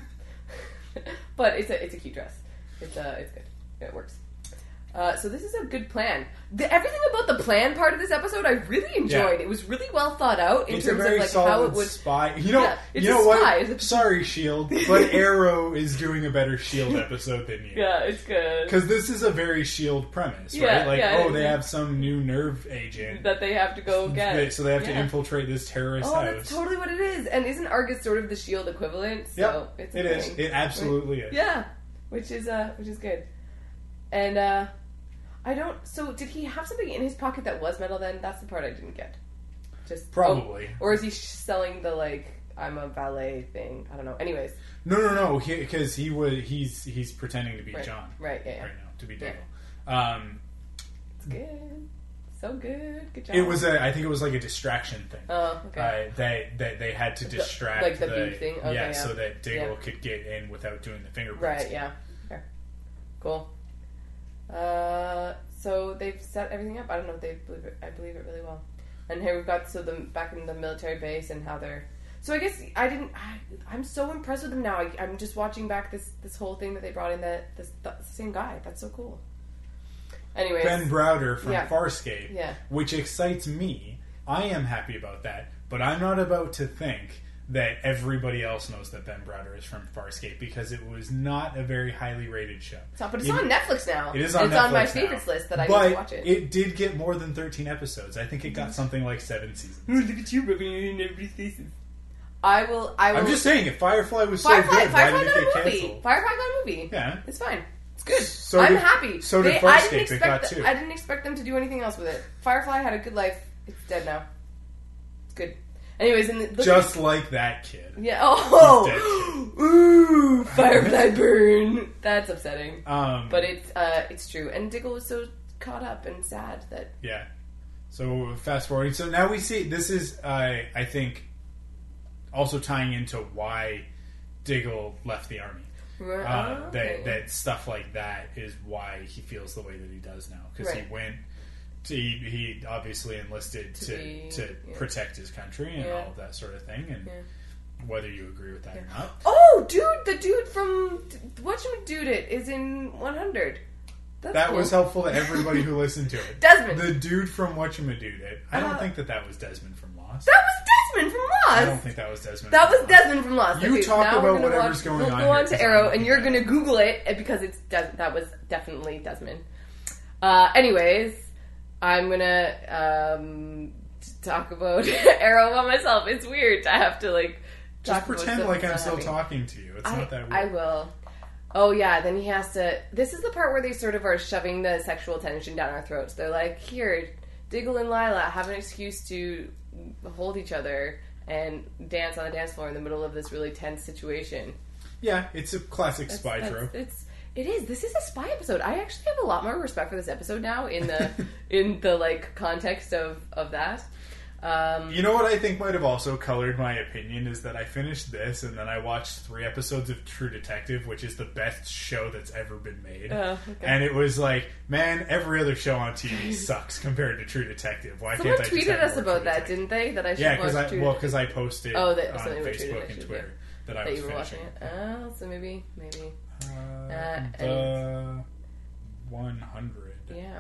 But it's a it's a cute dress. It's uh it's good. It works. Uh, so this is a good plan. The, everything about the plan part of this episode, I really enjoyed. Yeah. It was really well thought out in It's a terms very of like solid how it would. spy. You know, Yeah, it's you a know spy. what? It's a- Sorry, Shield, but Arrow is doing a better Shield episode than you. Yeah, it's good. Because this is a very Shield premise, Yeah, right? Like, yeah, oh, they yeah. have some new nerve agent, That they have to go get. They- so they have to Yeah. infiltrate this terrorist Oh, house. that's totally what it is. And isn't Argus sort of the Shield equivalent? So Yep, it's a it is. thing. It absolutely is. Yeah, which is uh, which is good. And uh, I don't. So did he have something in his pocket that was metal? Then that's the part I didn't get. Just Probably. oh, or is he sh- selling the like I'm a valet thing? I don't know. Anyways, No, no, no, because he, was he's he's pretending to be right, John right, yeah, yeah. right now to be Yeah. Diggle. Um, It's good, so good, good job. it was a, I think it was like a distraction thing. Oh, okay. Uh, they, they they had to The- distract like the beep thing? Okay, yeah, yeah. so that Diggle Yeah. could get in without doing the fingerprints. Right, yeah. Okay. Cool. Uh, so they've set everything up. I don't know if they believe it. I believe it really well. And here we've got so the back in the military base and how they're. So I guess I didn't. I, I'm so impressed with them now. I, I'm just watching back this this whole thing that they brought in. That this that's the same guy. That's so cool. Anyways, Ben Browder from Yeah. Farscape, Yeah. which excites me. I am happy about that, but I'm not about to think that everybody else knows that Ben Browder is from Farscape because it was not a very highly rated show. it's not, but it's It- on Netflix now. It is on It's Netflix on my now. favorites list that I but need to watch it. it did get more than thirteen episodes. I think it got something like seven seasons. Look at you rubbing it in every season. I will. I will. I'm just saying, if Firefly was so Firefly, good, why Firefly did it got a get movie. canceled? Firefly got a movie. Yeah. It's fine. It's good. So I'm did- happy. so did They- I Farscape. didn't It expect. got th- two. I didn't expect them to do anything else with it. Firefly had a good life. It's dead now. It's good. Anyways, and the, look Just like that kid. at, yeah. Oh, He's ooh, Firefly burn. That's upsetting. Um, But it's uh, it's true. And Diggle was so caught up and sad that Yeah. So fast forwarding. So now we see this is, uh, I think, also tying into why Diggle left the army. uh, Uh, okay. that that stuff like that is why he feels the way that he does now because Right. he went. To, he, he obviously enlisted To to be- to yeah. protect his country and Yeah. all of that sort of thing, and Yeah. whether you agree with that or not. Oh, dude, the dude from whatchamacallit it is in one hundred. That's That cool. was helpful to everybody who listened to it. Desmond. The dude from Whatchamadude. I don't Uh, think that that was Desmond from Lost. That was Desmond from Lost. I don't think that was Desmond. That from was Lost. Desmond from Lost. You Okay, talk now about we're gonna whatever's watch, going we'll on go here, on to 'cause I'm Arrow, looking and you're at going to it. Google it uh, because it's Des- that was definitely Desmond. Uh, anyways, I'm gonna um, talk about Arrow by myself. It's weird. I have to like Just talk about pretend stuff like that's I'm not still happening. talking to you. It's I, not that weird. I will. Oh yeah, then he has to. This is the part where they sort of are shoving the sexual tension down our throats. They're like, "Here, Diggle and Lila have an excuse to hold each other and dance on the dance floor in the middle of this really tense situation." Yeah, it's a classic That's- spy that's- trope. It's it is. This is a spy episode. I actually have a lot more respect for this episode now in the in the like context of of that. Um, You know what I think might have also colored my opinion is that I finished this and then I watched three episodes of True Detective, which is the best show that's ever been made. Oh, okay. And it was like, man, every other show on T V sucks compared to True Detective. Why Someone can't I just tweeted have us more about True that, Detective? didn't they? That I should Yeah, watch because I True well, Detective. because I posted Oh, that- on something about True Facebook Detective, and Twitter that I that was you were finishing. watching it. Oh, so maybe, maybe. Uh, Uh, the one hundred. Yeah.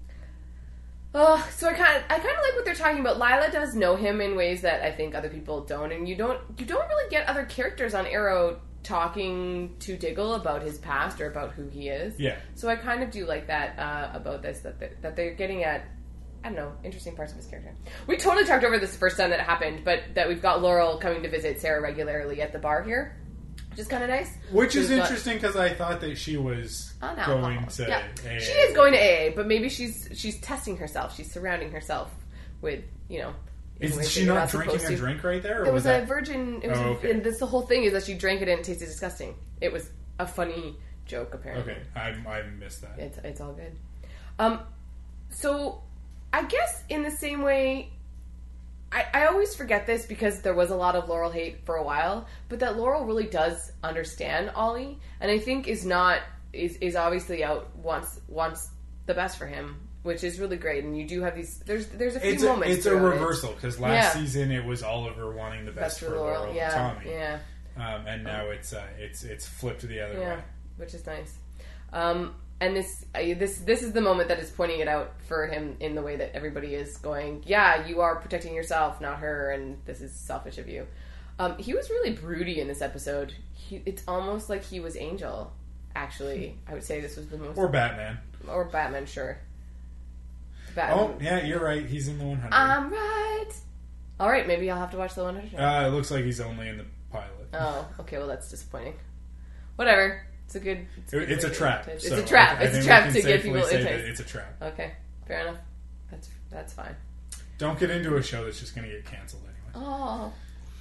Oh, so I kind of, I kind of like what they're talking about. Lila does know him in ways that I think other people don't, and you don't, you don't really get other characters on Arrow talking to Diggle about his past or about who he is. Yeah. So I kind of do like that uh, about this, that they're, that they're getting at, I don't know, interesting parts of his character. We totally talked over this the first time that it happened, but that we've got Laurel coming to visit Sarah regularly at the bar here, which is kind of nice. Which is We've got- interesting because I thought that she was On going alcohol. to Yeah. A A. She is going to A A, but maybe she's she's testing herself. She's surrounding herself with, you know. in ways Is that she you're not supposed drinking a to. drink right there? Or It was, that... a virgin. It was, Oh, okay. and this the whole thing is that she drank it and it tasted disgusting. It was a funny joke, apparently. Okay, I, I missed that. It's it's all good. Um, so I guess in the same way, I, I always forget this because there was a lot of Laurel hate for a while, but that Laurel really does understand Ollie, and I think is not is is obviously out wants wants the best for him, which is really great. And you do have these. There's there's a few It's a, moments. it's a throughout it. reversal because last Yeah. season it was Oliver wanting the best, for Laurel, yeah, and Tommy, yeah. um, and now it's uh, it's it's flipped the other Yeah, way. which is nice. Um, and this uh, this this is the moment that is pointing it out for him in the way that everybody is going, yeah, you are protecting yourself, not her, and this is selfish of you. Um, he was really broody in this episode. He, it's almost like he was Angel, actually. I would say this was the most... Or Batman. Or Batman, sure. Batman. Oh, yeah, you're right. He's in the one hundred. I'm right. All right, maybe I'll have to watch the one hundred. uh, it looks like he's only in the pilot. Oh, okay, well, that's disappointing. Whatever. It's a good... It's a, It- good it's a way to- trap. It's so a trap. I, I It's a think trap we to can get safely people say enticed. that it's a trap. Okay, fair enough. That's that's fine. Don't get into a show that's just going to get canceled anyway. Oh,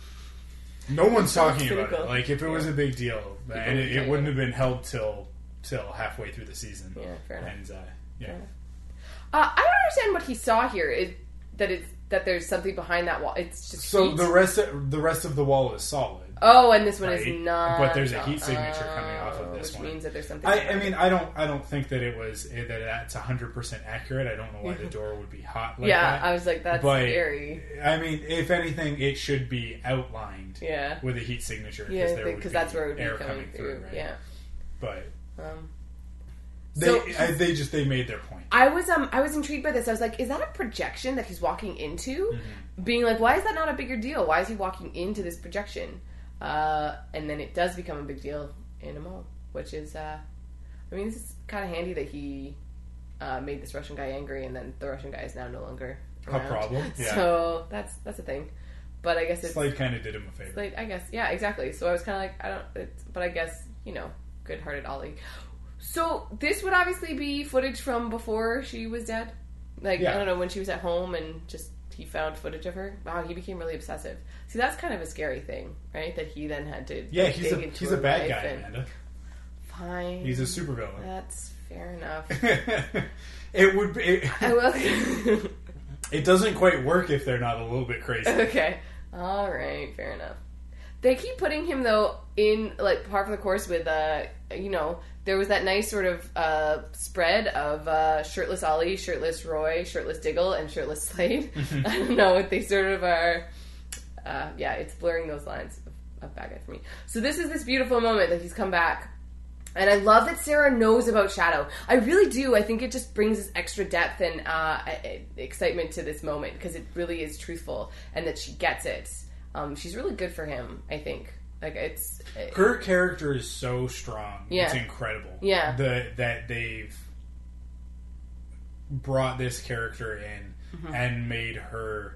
No one's so talking about cynical. it. Like if it was Yeah. a big deal, and would it, be it wouldn't talking have been held till till halfway through the season. yeah, fair enough. And uh, yeah, Fair enough. Uh, I don't understand what he saw here. Is that it's that there's something behind that wall? It's just so heat? the rest of, the rest of the wall is solid. Oh, and this one Right. is not. But there's a heat signature coming off of Oh, this which one. means that there's something. I, I behind mean, it. I don't, I don't think that it was that that's a hundred percent accurate. I don't know why the door would be hot like yeah, that. I was like, that's But- scary. I mean, if anything, it should be outlined Yeah, with a heat signature. yeah, there would because be that's where it would be air coming, through. right? Yeah. But Um, they, So- I, they just they made their point. I was um I was intrigued by this. I was like, is that a projection that he's walking into? Mm-hmm. Being like, why is that not a bigger deal? Why is he walking into this projection? Uh, and then it does become a big deal in a mall, which is, uh, I mean, this is kind of handy that he uh, made this Russian guy angry, and then the Russian guy is now no longer A around. problem, yeah. So that's that's a thing. But I guess it's Slade kind of did him a favor. like, I guess, yeah, exactly. So I was kind of like, I don't, it's, but I guess, you know, good-hearted Ollie. So this would obviously be footage from before she was dead. Like, Yeah. I don't know, when she was at home and just he found footage of her. Wow, he became really obsessive. See, that's kind of a scary thing, right? That he then had to Yeah, he's dig a into he's her a bad life guy, and- Amanda. Fine. He's a supervillain. That's fair enough. It would be. It, I will. it doesn't quite work if they're not a little bit crazy. Okay. All right. Fair enough. They keep putting him though in like par for the course with uh you know there was that nice sort of uh spread of uh shirtless Ollie, shirtless Roy, shirtless Diggle, and shirtless Slade. I don't know. They sort of are. Uh, yeah, it's blurring those lines of, of bad guy for me. So this is this beautiful moment that he's come back. And I love that Sarah knows about Shadow. I really do. I think it just brings this extra depth and uh, excitement to this moment because it really is truthful and that she gets it. Um, she's really good for him, I think. Like it's Her character is so strong. Yeah. It's incredible. Yeah. The, that they've brought this character in Mm-hmm. and made her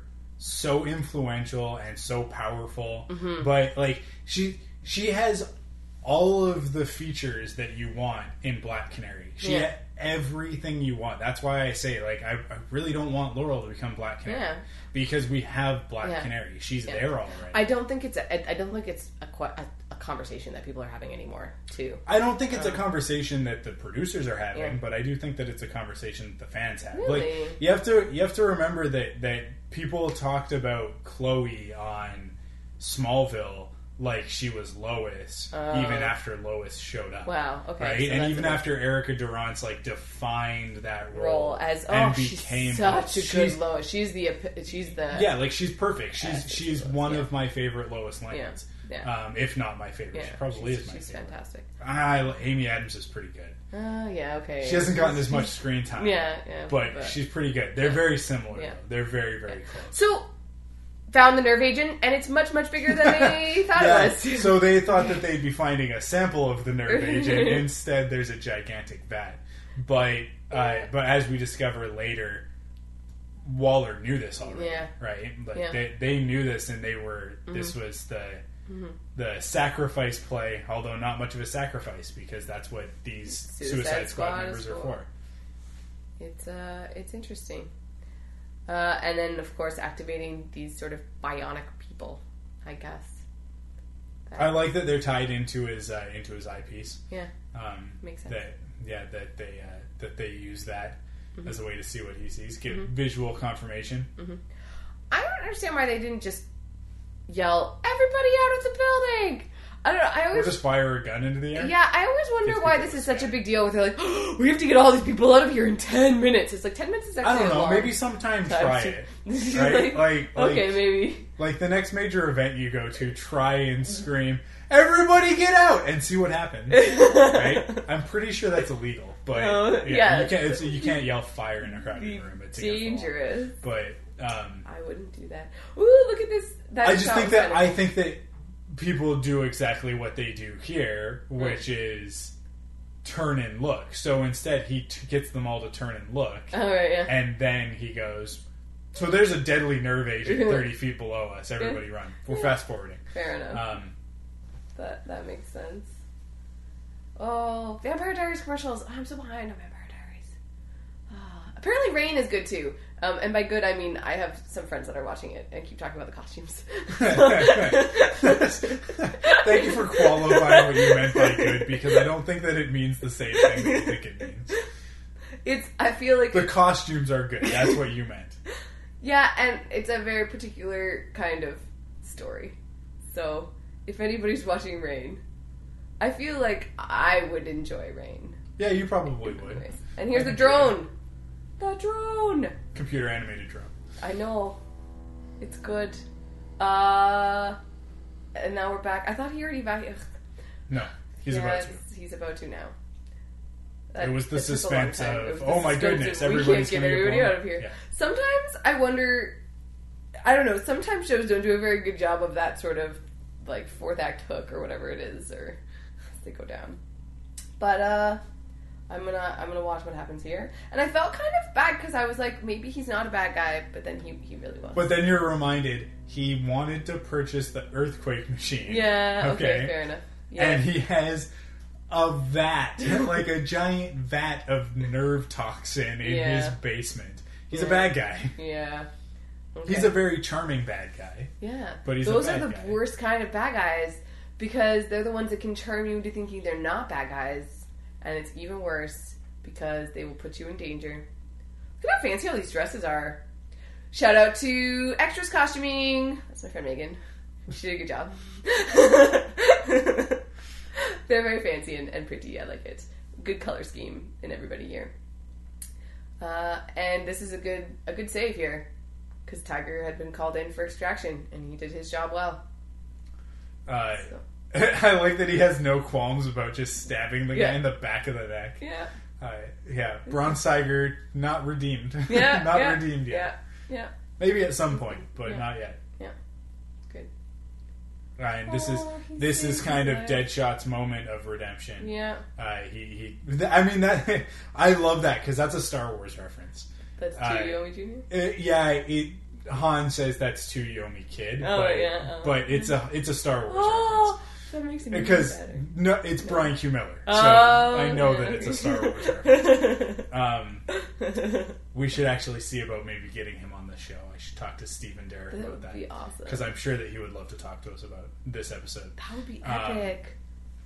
so influential and so powerful, Mm-hmm. but like she she has all of the features that you want in Black Canary. She Yeah. had everything you want. That's why I say, like, I, I really don't want Laurel to become Black Canary. Yeah. Because we have Black Yeah. Canary. She's Yeah. there already. I don't think it's a, I don't think it's a, que- a, a conversation that people are having anymore, too. I don't think it's a conversation that the producers are having, Yeah. but I do think that it's a conversation that the fans have. Really? Like, you have to you have to remember that that people talked about Chloe on Smallville like she was Lois, Oh. even after Lois showed up. Wow, okay. Right, so and that's even a- after Erica Durant's like defined that role, role as oh, and she's became such a she's- good Lois. She's the epi- she's the Yeah, like she's perfect. She's Yeah, she's Lois, one yeah. of my favorite Lois Lanes. Yeah, yeah. Um, if not my favorite. yeah. She probably she's, is my she's favorite. fantastic. I, Amy Adams is pretty good. Oh yeah, okay. She hasn't gotten as much screen time. Yeah, yeah, But, but- she's pretty good. They're very similar. Yeah. Though. They're very, very close. So found the nerve agent, and it's much much bigger than they thought Yeah, it was. so they thought that they'd be finding a sample of the nerve agent. Instead, there's a gigantic vat. But uh, but as we discover later, Waller knew this already, Yeah. right? Like Yeah. they they knew this, and they were. This was the the sacrifice play, although not much of a sacrifice because that's what these Suicide Suicide, Squad, Squad members is are for. for. It's uh, it's interesting. Uh, and then of course activating these sort of bionic people, I guess. That- I like that they're tied into his uh, into his eyepiece. yeah, Um, Makes sense. That yeah, that they uh, that they use that Mm-hmm. as a way to see what he sees, give visual confirmation. I don't understand why they didn't just yell everybody out of the building. I don't know. I Or always just fire a gun into the air. yeah, I always wonder Gets why people this is such a scared. big deal. Where they're like, oh, we have to get all these people out of here in ten minutes. It's like ten minutes is actually I don't a know. long Maybe sometime time try to- it. Right? Like, like, okay, maybe. like the next major event you go to, try and scream, "Everybody get out!" and see what happens. Right? I'm pretty sure that's illegal, but Oh, yeah, yeah. you can't. It's, you can't yell fire in a crowded Be room. It's against the law. dangerous. But um, I wouldn't do that. Ooh, look at this. That I just shot think was that kinda- I think that people do exactly what they do here, which is turn and look. So instead, he t- gets them all to turn and look, All right, yeah. and then he goes. So there's a deadly nerve agent thirty feet below us. Everybody run. We're fast forwarding. Fair enough. Um, that that makes sense. Oh, Vampire Diaries commercials. I'm so behind on Vampire Diaries. Ah, apparently, Rain is good too. Um, and by good, I mean I have some friends that are watching it and keep talking about the costumes. Thank you for qualifying what you meant by good, because I don't think that it means the same thing that you think it means. It's. I feel like The costumes are good. That's what you meant. yeah, and it's a very particular kind of story. So if anybody's watching Rain, I feel like I would enjoy Rain. Yeah, you probably would. Anyways. And here's I the enjoy drone. The drone. Computer animated drone. I know. It's good. Uh, and now we're back. I thought he already back. Ugh. No, he's about Yes, to. He's about to now. It was the that took a long suspense time. of, It was the oh my suspense goodness, of, we everybody's can't get gonna get everybody blown out up. of here. Yeah. Sometimes I wonder. I don't know. Sometimes shows don't do a very good job of that sort of like fourth act hook or whatever it is, or as they go down. But uh, I'm gonna I'm gonna watch what happens here, and I felt kind of bad because I was like, maybe he's not a bad guy, but then he he really was. But then you're reminded he wanted to purchase the earthquake machine. yeah. Okay. Fair enough. Yeah. And he has a vat, like a giant vat of nerve toxin in Yeah. his basement. He's Yeah. a bad guy. yeah. Okay. He's a very charming bad guy. Yeah. But he's a Those bad are the guy. worst kind of bad guys because they're the ones that can charm you into thinking they're not bad guys. And it's even worse because they will put you in danger. Look at how fancy all these dresses are. Shout out to Extras Costuming. That's my friend Megan. She did a good job. They're very fancy and, and pretty. I like it. Good color scheme in everybody here. Uh, and this is a good a good save here. Because Tiger had been called in for extraction, and he did his job well. Uh, So, I like that he has no qualms about just stabbing the Yeah. guy in the back of the neck. yeah, Uh, yeah, Bron Steiger not redeemed. yeah, not yeah, redeemed yet. Yeah, yeah, Maybe at some point, but Yeah. not yet. yeah. Good. Right, and this is Oh, he this is saved kind his of life. Deadshot's moment of redemption. Yeah, Uh, he, he, I mean that. I love that because that's a Star Wars reference. that's Uh, Chewie Omi Junior Uh, yeah, it Han says that's too Yomi Kid, Oh, but, yeah, oh. but it's a it's a Star Wars Oh, that makes it reference. even Because better. no, it's Brian Q. Miller, so Oh, I know okay. that it's a Star Wars reference. Um, we should actually see about maybe getting him on the show. I should talk to Stephen Derrick That about would that. be awesome. Because I'm sure that he would love to talk to us about this episode. That would be Um, epic.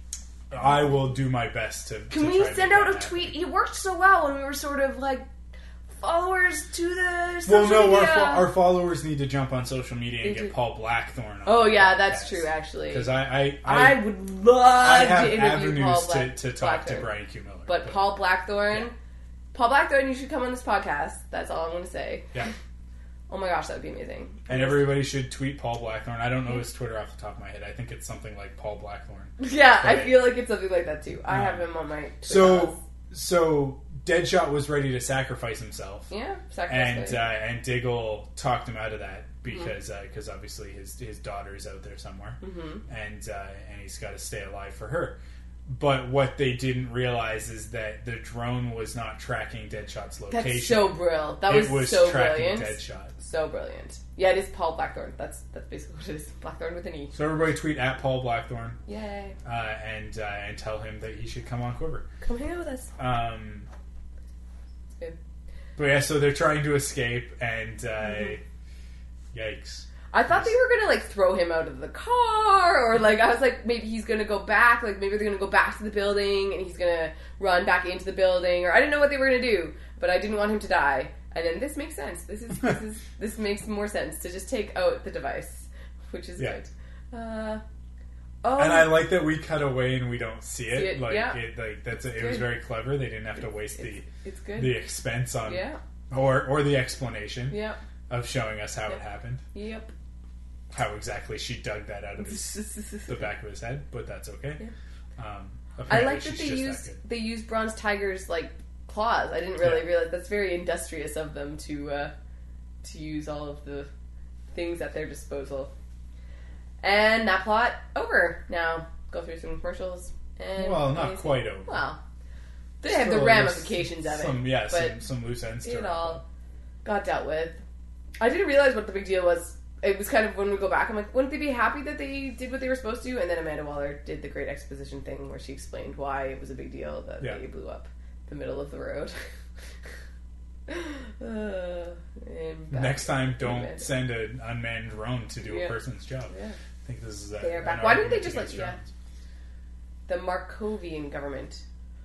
I will do my best to. Can to we try to send make out a that happen. tweet? It worked so well when we were sort of like followers to the social Well, no, our, media. fo- our followers need to jump on social media and They get do. Paul Blackthorne on. Oh the yeah, that's podcast. true. Actually, Because I, I, I, I, would love I have to interview Paul avenues Black- to, to talk to Blackthorne. Brian Q. Miller. But Paul Blackthorne, Yeah. Paul Blackthorne, you should come on this podcast. That's all I'm going to say. Yeah. Oh my gosh, that would be amazing. And everybody should tweet Paul Blackthorne. I don't know his Twitter off the top of my head. I think it's something like Paul Blackthorne. Yeah, I But- feel like it's something like that too. I Um, have him on my Twitter So, house. so Deadshot was ready to sacrifice himself. Yeah, And sacrifice. uh, and Diggle talked him out of that because because obviously his his daughter's out there somewhere, Mhm. and uh, and he's got to stay alive for her. But what they didn't realize is that the drone was not tracking Deadshot's location. That's so brilliant. That it was, was so tracking brilliant. Deadshot. So brilliant. Yeah, it is Paul Blackthorne. That's that's basically what it is. Blackthorne with an E. So everybody tweet at Paul Blackthorne Yay. uh, and uh, and tell him that he should come on Quiver. Come hang out with us. Um, It's good. but yeah, so they're trying to escape, and uh, Mm-hmm. yikes. I thought they were gonna like throw him out of the car, or like I was like maybe he's gonna go back, like maybe they're gonna go back to the building and he's gonna run back into the building, or I didn't know what they were gonna do, but I didn't want him to die. And then this makes sense. This is this is this makes more sense to just take out the device, which is Yeah. good. Uh, oh, And I like that we cut away and we don't see it. See it, like yeah. it, like that's it It's was good. very clever. They didn't have to waste the it's, it's good. the expense on yeah, or or the explanation yeah, of showing us how Yeah. it happened, yep. how exactly she dug that out of his, the back of his head. But that's okay. Yeah. Um, I apparently like that she's they just used that they used Bronze Tiger's like claws. I didn't really Yeah. realize that's very industrious of them to uh, to use all of the things at their disposal. And that plot over. Now go through some commercials. And good. Well, not amazing. quite over. Well, they have the Still, ramifications there's of it. Some, yeah, but some, some loose ends to it it. all got dealt with. I didn't realize what the big deal was. It was kind of when we go back, I'm like, wouldn't they be happy that they did what they were supposed to? And then Amanda Waller did the great exposition thing where she explained why it was a big deal that Yeah. they blew up the middle of the road. uh, and back- Next time, don't Amanda. send an unmanned drone to do Yeah. a person's job. Yeah. I think this is a, They are an back. Why didn't they argument just, like, against yeah. drones. The Markovian government.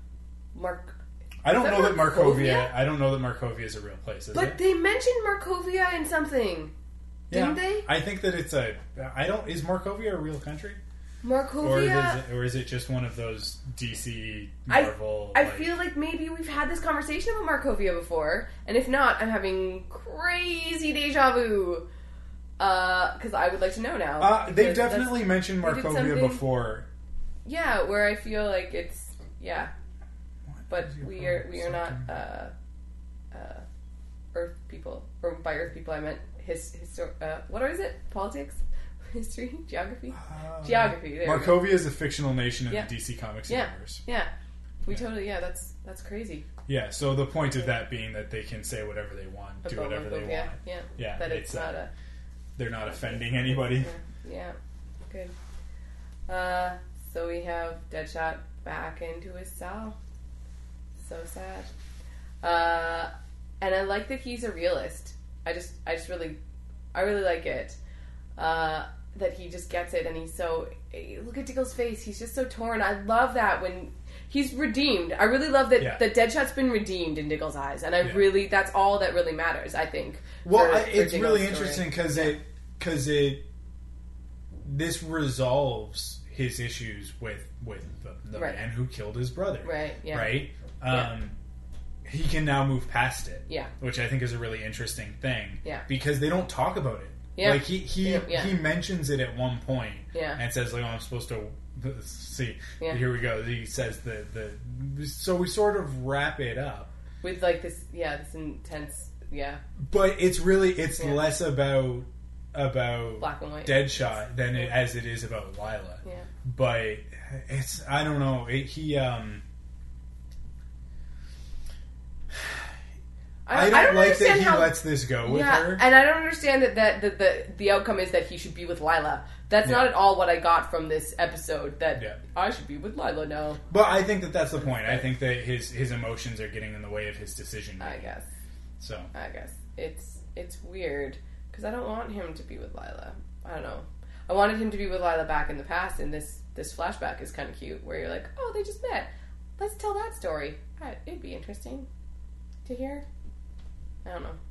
Mark. I don't Is that know that Markovia? Markovia. I don't know that Markovia is a real place. Is But it? they mentioned Markovia in something. Didn't they? I think that it's a. I don't. Is Markovia a real country, Markovia. or is it, or is it just one of those D C Marvel? I like- feel like maybe we've had this conversation about Markovia before, and if not, I'm having crazy deja vu. Because I would like to know now. Uh, they've because that's- definitely mentioned they did Markovia something- before. Yeah, where I feel like it's yeah, but is your we are problem? we are not Something- uh, uh, Earth people, or by Earth people I meant his histor- uh, what is it? Politics, history, geography, Uh, geography. There we go. Markovia is a fictional nation in Yeah. the D C Comics Yeah. universe. Yeah, we Yeah. totally yeah. That's that's crazy. Yeah. So the point of that being that they can say whatever they want, do About whatever they Markovia, want. Yeah, Yeah. that it's, uh, not a. They're not offending anybody. Yeah, good. Uh, so we have Deadshot back into his cell. So sad. Uh, and I like that he's a realist. I just, I just really, I really like it. Uh, that he just gets it, and he's so. Look at Diggle's face. He's just so torn. I love that when he's redeemed. I really love that Yeah. that Deadshot's been redeemed in Diggle's eyes, and I Yeah. really, that's all that really matters. I think. Well, for- I, for it's Diggle's really story. interesting because it because it this resolves his issues with with the, the Right. man who killed his brother. Right. Yeah. Right. Um, Yeah. He can now move past it. Yeah. Which I think is a really interesting thing. Yeah. Because they don't talk about it. Yeah. Like he he, Yeah, yeah. he mentions it at one point. Yeah. And says like, "Oh, I'm supposed to see." Yeah. Here we go. He says the the so we sort of wrap it up. With like this, yeah, this intense, yeah, But it's really it's Yeah. less about about black and white. Deadshot than it, as it is about Lila. Yeah. But it's I don't know. It, he um I don't, I don't like that understand he how- lets this go with yeah, her. and I don't understand that, that the, the the outcome is that he should be with Lila. That's Yeah. not at all what I got from this episode. That Yeah. I should be with Lila now. But I think that that's the point. I think that his his emotions are getting in the way of his decision I making. guess. So I guess it's it's weird because I don't want him to be with Lila. I don't know. I wanted him to be with Lila back in the past, and this this flashback is kind of cute, where you're like, oh, they just met. Let's tell that story. Uh, It'd be interesting to hear. I don't know.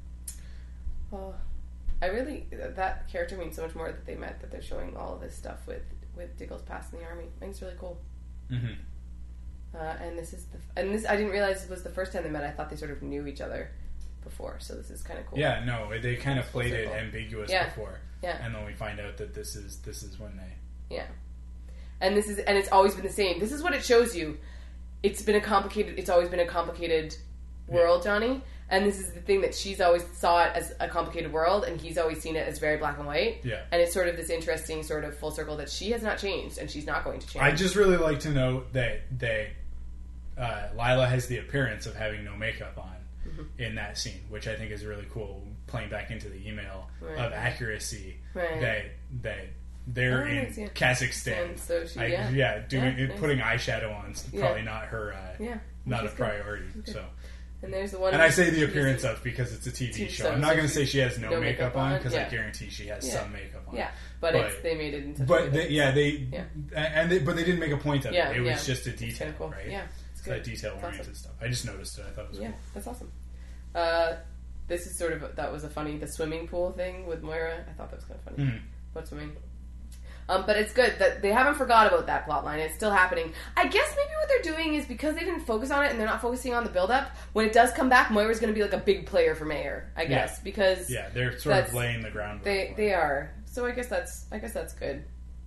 Oh, I really that character means so much more that they met, that they're showing all of this stuff with with Diggle's past in the army. I think it's really cool. mm-hmm. Uh, and this is the and this I didn't realize it was the first time they met. I thought they sort of knew each other before, so this is kind of cool. yeah, no, they kind of Full played it circle. ambiguous Yeah. before, Yeah. and then we find out that this is this is when they. Yeah. And this is and it's always been the same. This is what it shows you. It's been a complicated it's always been a complicated world, Johnny. And this is the thing that she's always saw it as a complicated world, and he's always seen it as very black and white. Yeah. And it's sort of this interesting sort of full circle that she has not changed, and she's not going to change. I just really like to note that that uh, Lila has the appearance of having no makeup on Mm-hmm. in that scene, which I think is really cool. Playing back into the email Right. of accuracy Right. that that they're Oh, in yes, yeah. Kazakhstan. And so she- I- yeah. doing Yeah, it, nice. putting eyeshadow on is Yeah. probably not her. Uh, Yeah. not a Which is good. priority. Okay. So, And there's the one and I say the she's- appearance of because it's a T V T V show. show, I'm not so going to she- say she has no, no makeup, makeup on on, because yeah. I guarantee she has Yeah. some makeup on. Yeah. But, But- it's they made it in such a way But that they, yeah, they Yeah. and they, but they didn't make a point of Yeah, it. It was yeah. just a It's detail, kinda cool. right? Yeah, it's It's good. that detail It's oriented awesome. stuff. I just noticed it. I thought it was Yeah, cool. that's awesome. Uh, this is sort of that was a funny the swimming pool thing with Moira. I thought that was kind of funny. Mhm. About swimming. Um, but it's good that they haven't forgot about that plot line. It's still happening. I guess maybe what they're doing is because they didn't focus on it and they're not focusing on the build up. When it does come back, Moira's going to be like a big player for Mayor. I guess Yeah. because Yeah, they're sort That's- of laying the groundwork. they for it. they are. So I guess that's I guess that's good.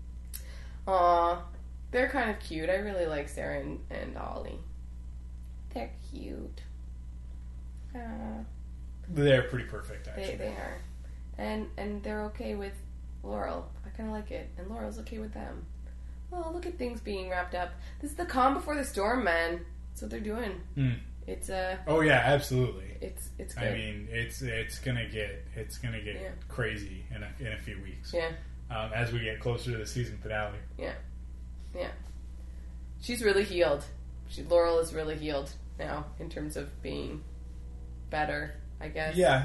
Aw, they're kind of cute. I really like Sarah and, and Ollie. They're cute. Uh, They're pretty perfect, they actually. they are, and and they're okay with Laurel. I kind of like it, and Laurel's okay with them. Oh, look at things being wrapped up. This is the calm before the storm, man. That's what they're doing. Mm. It's uh, Oh yeah, absolutely. it's it's good. I mean, it's it's gonna get it's gonna get Yeah. crazy in a in a few weeks. yeah, Um, as we get closer to the season finale. yeah, yeah. She's really healed. She, Laurel is really healed now in terms of being better, I guess. Yeah,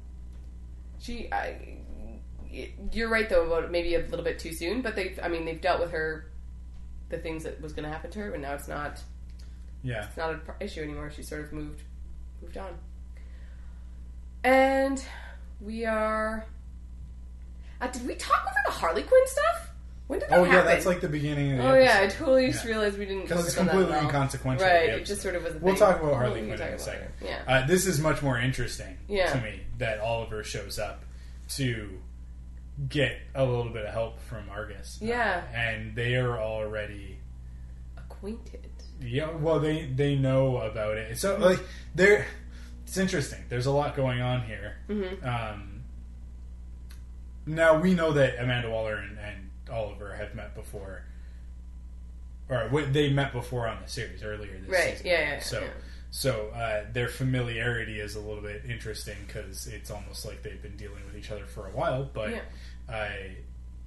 She, I, you're right though about maybe a little bit too soon, but they, I mean, they've dealt with her, the things that was going to happen to her, but now it's not, yeah. it's not an issue anymore. She's sort of moved, moved on. And we are. Uh, did we talk over the Harley Quinn stuff? When did that Oh happen? yeah, that's like the beginning of the Oh yeah, I episode. totally just Yeah. realized we didn't Because it's focus on that completely at all. inconsequential. Right, to the it just episode. sort of was a We'll thing. talk about Well, Harley we can Quinn in a talk about second. it. Yeah. Uh, this is much more interesting Yeah. to me that Oliver shows up to get a little bit of help from Argus. Uh, Yeah. and they are already. Acquainted. Yeah, well, they they know about it. So like they're. It's interesting. There's a lot going on here. Mm-hmm. Um, now we know that Amanda Waller and, and Oliver have met before, or w- they met before on the series earlier this Right. season. Yeah. Yeah. So, yeah. so uh, their familiarity is a little bit interesting because it's almost like they've been dealing with each other for a while. But, Yeah. I,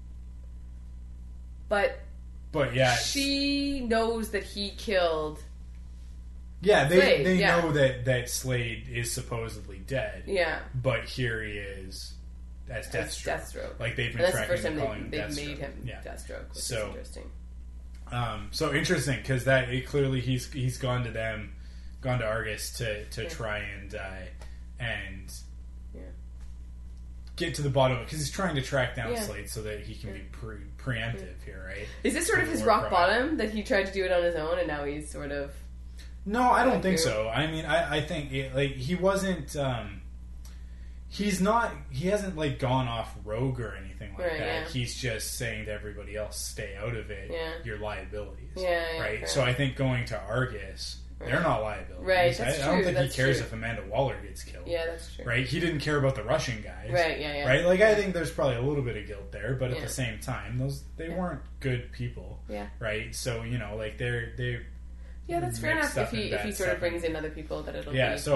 But but yeah, she knows that he killed. yeah, they Slade, they yeah. know that that Slade is supposedly dead. Yeah. But here he is as As Deathstroke. Deathstroke. Like they've been And that's the tracking first time and calling him they, they've Deathstroke. made him Yeah. Deathstroke, which So- is interesting. Um, so interesting because that it clearly he's he's gone to them, gone to Argus to, to Yeah. try and uh, and Yeah. get to the bottom of it because he's trying to track down Yeah. Slade so that he can be pre- preemptive here, right? Is this sort of Or his more rock proactive. bottom that he tried to do it on his own and now he's sort of. No, I don't Like think you. so. I mean, I, I think it, like he wasn't. Um, he's not. He hasn't like gone off rogue or anything like Right, that. yeah. He's just saying to everybody else, "Stay out of it. Yeah. Your liabilities." Yeah, yeah, right. fair So I enough. think going to Argus, they're not liabilities. Right, that's I, I don't true, think that's he cares true. if Amanda Waller gets killed. Yeah, that's true. Right. He didn't care about the Russian guys. Right, yeah, yeah. Right. Like I think there's probably a little bit of guilt there, but at Yeah. the same time, those they Yeah. weren't good people. Yeah. Right. So you know, like they're they. Yeah, that's fair Mix enough if stuff he and if he bad sort of stuff. brings in other people that it'll Yeah, be. so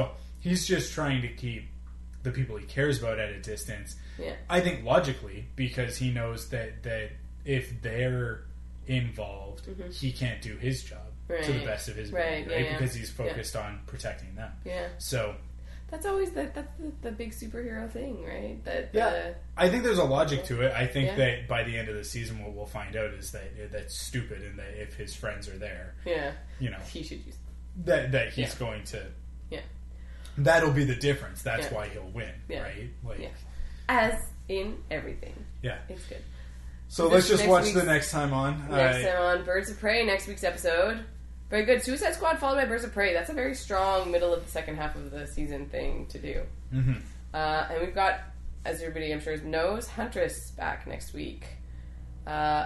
he's just trying to keep the people he cares about at a distance. Yeah. I think logically, because he knows that, that if they're involved, mm-hmm. he can't do his job right. to the best of his ability, right? right? Yeah, because he's focused yeah. on protecting them. Yeah. So that's always the that's the, the big superhero thing, right? That yeah. Uh, I think there's a logic to it. I think yeah. that by the end of the season, what we'll find out is that that's stupid, and that if his friends are there, yeah, you know, he should use that that he's yeah. going to. Yeah. That'll be the difference. That's yeah. why he'll win, yeah. right? Like, yeah. As in everything. Yeah. It's good. So let's just watch the next time on. Next uh, time on Birds of Prey, next week's episode. Very good. Suicide Squad followed by Birds of Prey. That's a very strong middle of the second half of the season thing to do. Mm-hmm. Uh, and we've got, as everybody I'm sure knows, Huntress back next week. Uh,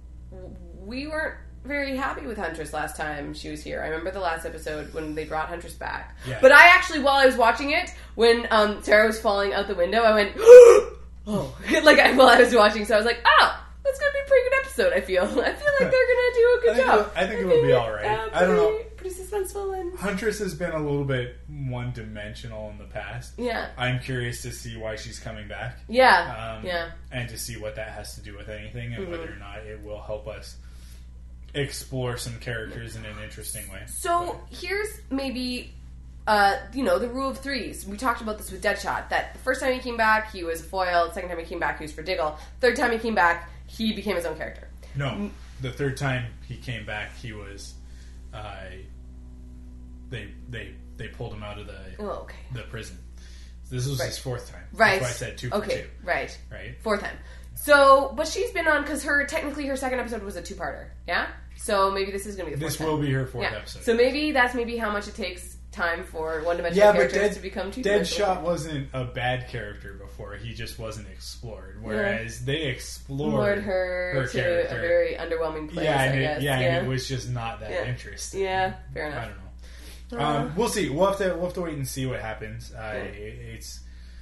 we weren't very happy with Huntress last time she was here. I remember the last episode when they brought Huntress back. Yeah. But I actually, while I was watching it, when um, Sarah was falling out the window, I went, oh, like I, while I was watching, so I was like, oh, that's gonna be a pretty good episode. I feel, I feel like they're gonna do a good I think job. It'll, I think it will be all right. Uh, pretty, I don't know. Pretty suspenseful and Huntress has been a little bit one-dimensional in the past. yeah. I'm curious to see why she's coming back. Yeah, um, yeah, and to see what that has to do with anything, and mm-hmm. whether or not it will help us explore some characters in an interesting way. So but. here's maybe. Uh, you know, the rule of threes. We talked about this with Deadshot, that the first time he came back, he was a foil. The second time he came back, he was for Diggle. Third time he came back, he became his own character. No, the third time he came back, he was, uh, they they they pulled him out of the oh, okay. the prison. This was right. his fourth time. Right. That's why I said two okay. for two. Right. Right. Fourth time. So, but she's been on, because her, technically her second episode was a two-parter, yeah? So maybe this is going to be the fourth This time. will be her fourth yeah. episode. So maybe that's maybe how much it takes time for one-dimensional yeah, characters but Dead, to become two-dimensional. Deadshot wasn't a bad character before. He just wasn't explored. Whereas yeah. they explored Lured her, her to character. a very underwhelming place, yeah, and I it, guess. Yeah, yeah, and it was just not that yeah. interesting. Yeah, fair enough. I don't know. Uh, Um, we'll see. We'll have to we'll have to wait and see what happens. Uh, yeah. it, it's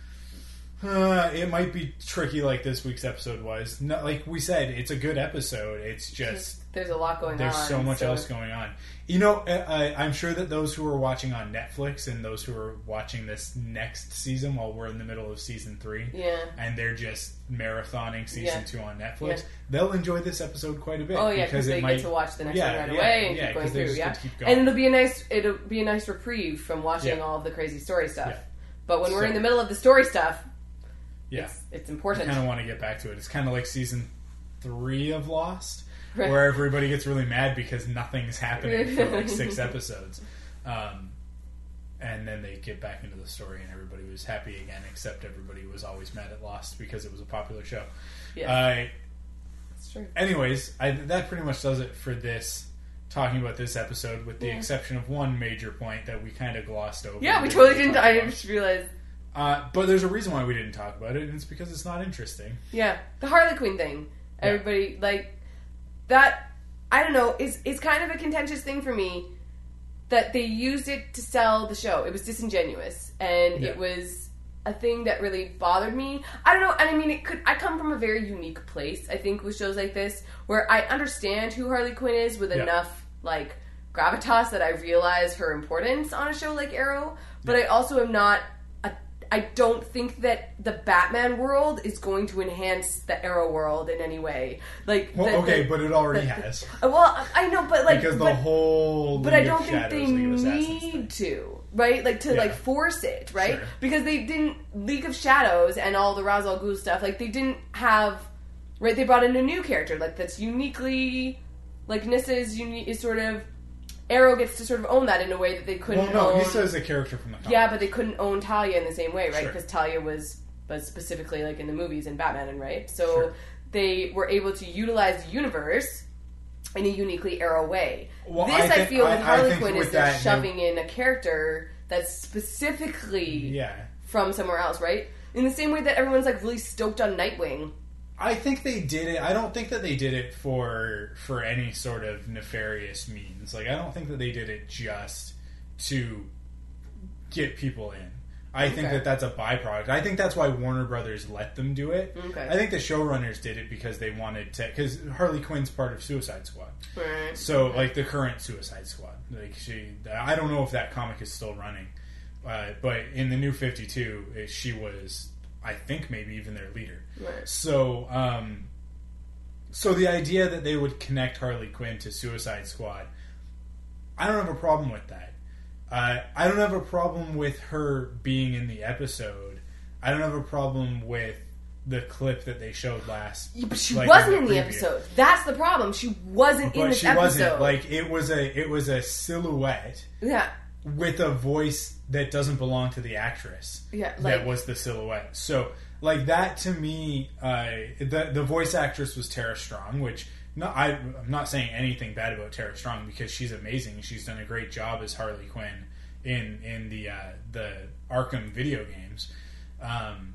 uh, it might be tricky, like this week's episode was. No, like we said, it's a good episode. It's just there's a lot going there's on. There's so much so. else going on. You know, I, I'm sure that those who are watching on Netflix and those who are watching this next season while we're in the middle of season three, yeah, and they're just marathoning season yeah. two on Netflix, yeah. they'll enjoy this episode quite a bit. Oh yeah, because they might, get to watch the next yeah, one right yeah, away and yeah, keep going through. Yeah, keep going. and it'll be a nice it'll be a nice reprieve from watching yeah. all of the crazy story stuff. Yeah. But when we're so, in the middle of the story stuff, yeah, it's, it's important. I kind of want to get back to it. It's kind of like season three of Lost. Right. Where everybody gets really mad because nothing's happening for like six episodes. Um, and then they get back into the story and everybody was happy again, except everybody was always mad at Lost because it was a popular show. Yeah. Uh, That's true. Anyways, I, that pretty much does it for this, talking about this episode, with the yeah. exception of one major point that we kind of glossed over. Yeah, we totally didn't. I just realized. Uh, but there's a reason why we didn't talk about it, and it's because it's not interesting. Yeah, the Harley Quinn thing. Everybody, yeah. like... That, I don't know, is is kind of a contentious thing for me, that they used it to sell the show. It was disingenuous, and yeah. it was a thing that really bothered me. I don't know, and I mean, it could. I come from a very unique place, I think, with shows like this, where I understand who Harley Quinn is with yeah. enough, like, gravitas that I realize her importance on a show like Arrow, but yeah. I also am not... I don't think that the Batman world is going to enhance the Arrow world in any way. Like, well, the, okay, the, but it already the, has. Well, I know, but like, because the but, whole, but I don't think they need to, right? Like to yeah. like force it, right? Sure. Because they didn't League of Shadows and all the Ra's al Ghul stuff. Like they didn't have, right? They brought in a new character, like that's uniquely, like Nyssa is uni- is sort of. Arrow gets to sort of own that in a way that they couldn't well, no, own... Nyssa is a character from the comic. Yeah, but they couldn't own Talia in the same way, right? Sure. Because Talia was, was specifically like in the movies in Batman, and right? So sure. they were able to utilize the universe in a uniquely Arrow way. Well, this, I, I, think, feel, with I, Harley I Quinn with is they're that, shoving in a character that's specifically yeah. from somewhere else, right? In the same way that everyone's like really stoked on Nightwing. I think they did it. I don't think that they did it for for any sort of nefarious means. Like, I don't think that they did it just to get people in. I okay. think that that's a byproduct. I think that's why Warner Brothers let them do it. Okay. I think the showrunners did it because they wanted to... Because Harley Quinn's part of Suicide Squad. Right. So, like, the current Suicide Squad. Like, she... I don't know if that comic is still running. uh, but in the New fifty-two, it, she was, I think, maybe even their leader. Right. So, um, so the idea that they would connect Harley Quinn to Suicide Squad, I don't have a problem with that. Uh, I don't have a problem with her being in the episode. I don't have a problem with the clip that they showed last. Yeah, but she like, wasn't in the the preview. episode. That's the problem. She wasn't But in this she episode. wasn't. Like, it was a it was a silhouette yeah, with a voice that doesn't belong to the actress. yeah. that Like, was the silhouette. So, like, that to me, uh, the the voice actress was Tara Strong, which no, I, I'm not saying anything bad about Tara Strong because she's amazing. She's done a great job as Harley Quinn in in the uh, the Arkham video games. Um,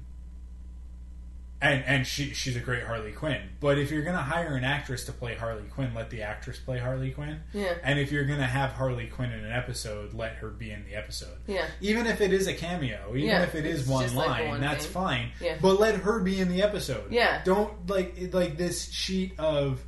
And and she she's a great Harley Quinn. But if you're gonna hire an actress to play Harley Quinn, let the actress play Harley Quinn. Yeah. And if you're gonna have Harley Quinn in an episode, let her be in the episode. Yeah. Even if it is a cameo, even Yeah, if it is it's one just like line, one that's thing. fine. Yeah. But let her be in the episode. Yeah. Don't like it- like this sheet of,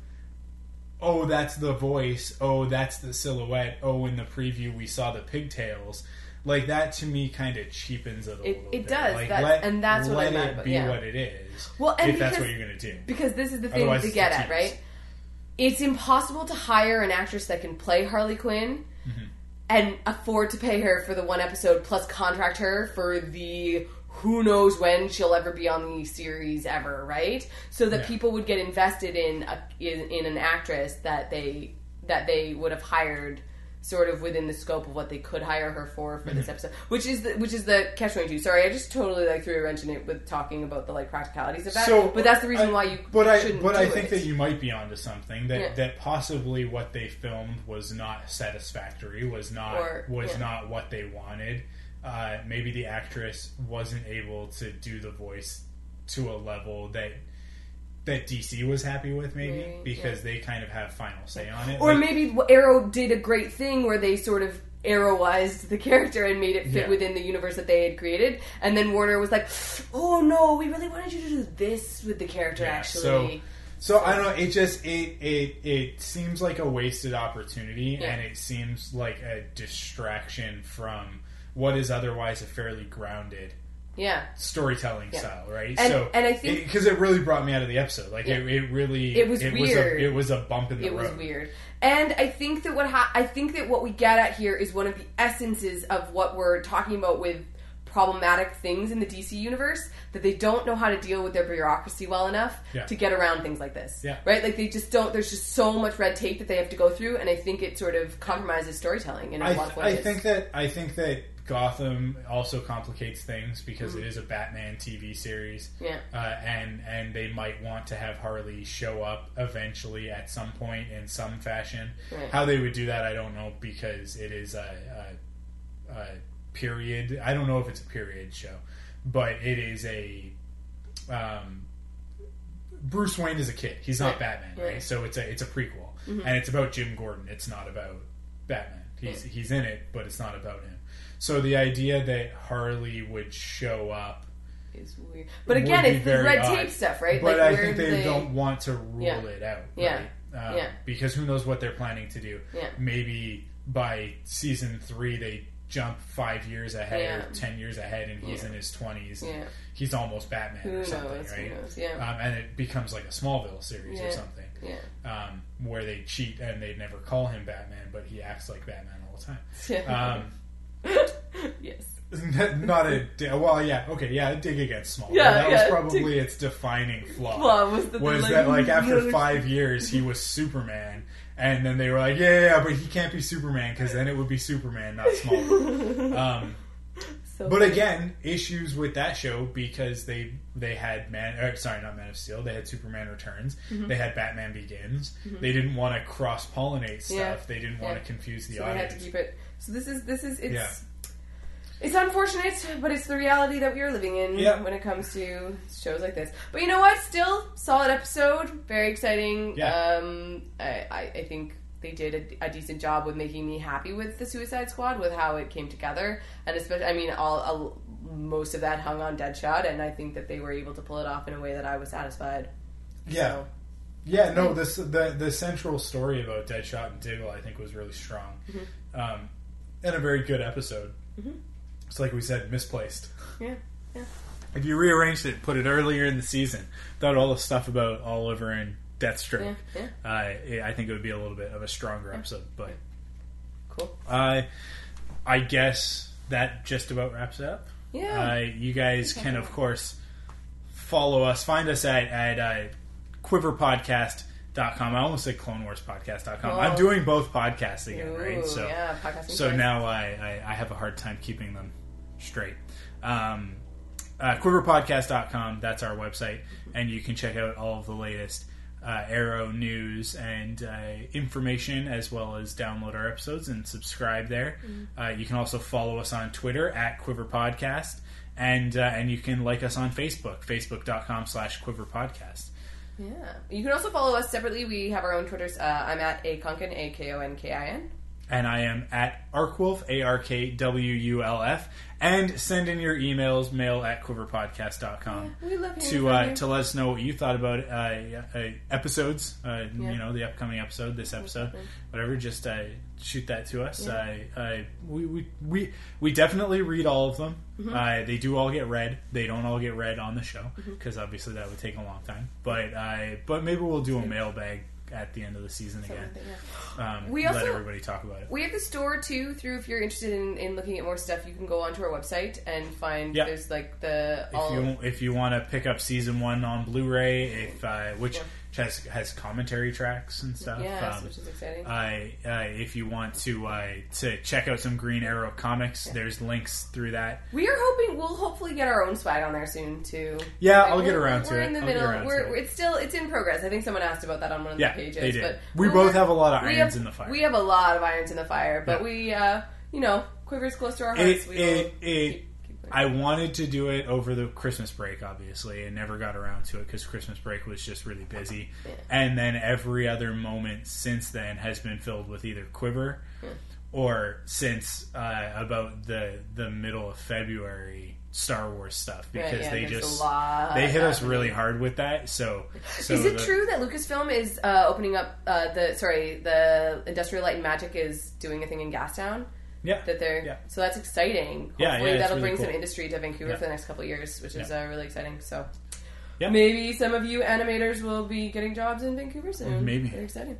oh, that's the voice. Oh, that's the silhouette. Oh, in the preview we saw the pigtails. Like, that to me kind of cheapens it a It- little it bit. does, Like, that's- let, and that's what let I'm mad it about, be yeah. what it is. Well, and if that's because- what you're going to do. because this is the thing Otherwise to it's get a at, tease. right? It's impossible to hire an actress that can play Harley Quinn Mm-hmm. and afford to pay her for the one episode plus contract her for the who knows when she'll ever be on the series ever, right? So that Yeah. people would get invested in a, in, in an actress that they that they would have hired sort of within the scope of what they could hire her for for Mm-hmm. this episode, which is the, which is the catch twenty-two. Sorry, I just totally like threw a wrench in it with talking about the like practicalities of that. So, but that's the reason I- why you But I shouldn't but do I think it. that you might be onto something that Yeah. that possibly what they filmed was not satisfactory, was not Or- was yeah. not what they wanted. Uh, maybe the actress wasn't able to do the voice to a level that that D C was happy with, maybe Maybe, because yeah. they kind of have final say on it. Or Like, maybe Arrow did a great thing where they sort of Arrowized the character and made it fit Yeah. within the universe that they had created, and then Warner was like, "Oh no, we really wanted you to do this with the character." Yeah, actually, So I don't know. It just it it it seems like a wasted opportunity, Yeah. and it seems like a distraction from what is otherwise a fairly grounded yeah, storytelling Yeah. style, right? And- so and I think- because it, really brought me out of the episode, like it, it really It was Was weird. a, it was a bump in the it road. was weird. And I think that what ha- I think that what we get at here is one of the essences of what we're talking about with problematic things in the D C universe, that they don't know how to deal with their bureaucracy well enough Yeah. to get around things like this. Yeah. Right? Like they just don't, there's just so much red tape that they have to go through, and I think it sort of compromises storytelling in a I, lot of I ways. think that I think that Gotham also complicates things because Mm-hmm. it is a Batman T V series. Yeah. Uh, and and they might want to have Harley show up eventually at some point in some fashion. Right. How they would do that, I don't know, because it is a, a, a period. I don't know if it's a period show, but it is a. Um, Bruce Wayne is a kid. He's not Right. Batman, Right. right? So it's a it's a prequel, Mm-hmm. and it's about Jim Gordon. It's not about Batman. He's Yeah. he's in it, but it's not about him. So the idea that Harley would show up, It's weird. But would again, be it's the very red odd. tape stuff, right? But like, I where think they, they don't want to rule Yeah. it out, Yeah. right? Um, Yeah. Because who knows what they're planning to do? Yeah. Maybe by season three they jump five years ahead Yeah. or ten years ahead, and he's Yeah. in his twenties. Yeah. He's almost Batman Who or something, knows? right? Who knows? Yeah. Um, and it becomes like a Smallville series Yeah. or something, Yeah. um, where they cheat and they never call him Batman, but he acts like Batman all the time. Yeah. Um, yes. not a di- well, yeah, okay, yeah, a dig against Smallville. Yeah, that yeah, was probably dig- its defining flaw. Flaw was that was they, that like, like after really- five years he was Superman, and then they were like, yeah, yeah, yeah but he can't be Superman because then it would be Superman, not Smallville. um, So but funny. again, issues with that show because they they had Man, or, sorry, not Man of Steel. They had Superman Returns. Mm-hmm. They had Batman Begins. They didn't want to cross pollinate stuff. Yeah. They didn't Yeah. want to confuse the So they had audience. to keep it. So this is this is it's Yeah. it's unfortunate, but it's the reality that we are living in Yeah. when it comes to shows like this. But you know what? Still solid episode, very exciting. Yeah. Um, I, I I think they did a, a decent job with making me happy with the Suicide Squad, with how it came together, and especially I mean all. all most of that hung on Deadshot, and I think that they were able to pull it off in a way that I was satisfied. Yeah. So, Yeah, no, this, the the central story about Deadshot and Diggle, I think, was really strong, Mm-hmm. um, and a very good episode. It's like we said, misplaced. Yeah, yeah. If you rearranged it, put it earlier in the season, without all the stuff about Oliver and Deathstroke, Yeah, uh, I think it would be a little bit of a stronger episode. But Cool. uh, I guess that just about wraps it up. Yeah. Uh, you guys can, of course, follow us. Find us at, at uh, quiver podcast dot com. I almost said clone wars podcast dot com. Oh. I'm doing both podcasts again, Ooh, right? So, yeah, podcasting so twice. now I, I, I have a hard time keeping them straight. Um, uh, quiver podcast dot com, that's our website, and you can check out all of the latest uh, Arrow news and uh, information, as well as download our episodes and subscribe there. Mm-hmm. Uh, you can also follow us on Twitter at Quiver Podcast, and uh, and you can like us on Facebook, facebook dot com slash Quiver Podcast. Yeah. You can also follow us separately. We have our own Twitters. Uh, I'm at A Konkin, A K O N K I N. And I am at Arkwolf, A R K W U L F. And send in your emails, mail at quiver podcast dot com. Yeah, we love hearing to from uh, you. to let us know what you thought about uh, uh, episodes, uh, Yeah. you know, the upcoming episode, this episode, Exactly. whatever. Just uh, shoot that to us. Yeah. Uh, uh, we, we we we definitely read all of them. Mm-hmm. Uh, they do all get read. They don't all get read on the show because obviously that would take a long time. But uh, but maybe we'll do a mailbag at the end of the season again. Something, yeah. Um, We let also- everybody talk about it. We have the store too. Through if you're interested in, in looking at more stuff, you can go onto our website and find. Yeah. There's like the If all. you if you want to pick up season one on Blu-ray, if uh, which Yeah. has has commentary tracks and stuff. Yes, um, which is exciting. I uh, if you want to uh, to check out some Green Arrow comics, there's links through that. We are hoping we'll hopefully get our own swag on there soon too. Yeah, Like, I'll get we're- around to we're it. in the I'll get middle. around to We're, it. we're- it's still it's in progress. I think someone asked about that on one of Yeah, the pages. they did. But We we're- both have a lot of we irons have- in the fire. We have a lot of irons in the fire, but Yeah. we, uh, you know, Quiver's close to our hearts. It we it will it. keep- keep going. I wanted to do it over the Christmas break, obviously, and never got around to it because Christmas break was just really busy. Yeah. And then every other moment since then has been filled with either Quiver or since uh, about the the middle of February Star Wars stuff because Right, yeah, they there's just a lot they hit us happening. really hard with that. So, so Is it the- true that Lucasfilm is uh, opening up uh, the sorry the Industrial Light and Magic is doing a thing in Gastown? Yeah, That they're Yeah. so that's exciting. Yeah, Hopefully yeah, it's that'll really bring some cool. industry to Vancouver Yeah. for the next couple of years, which is Yeah. uh, really exciting. So Yeah. maybe some of you animators will be getting jobs in Vancouver soon. Maybe. Very exciting.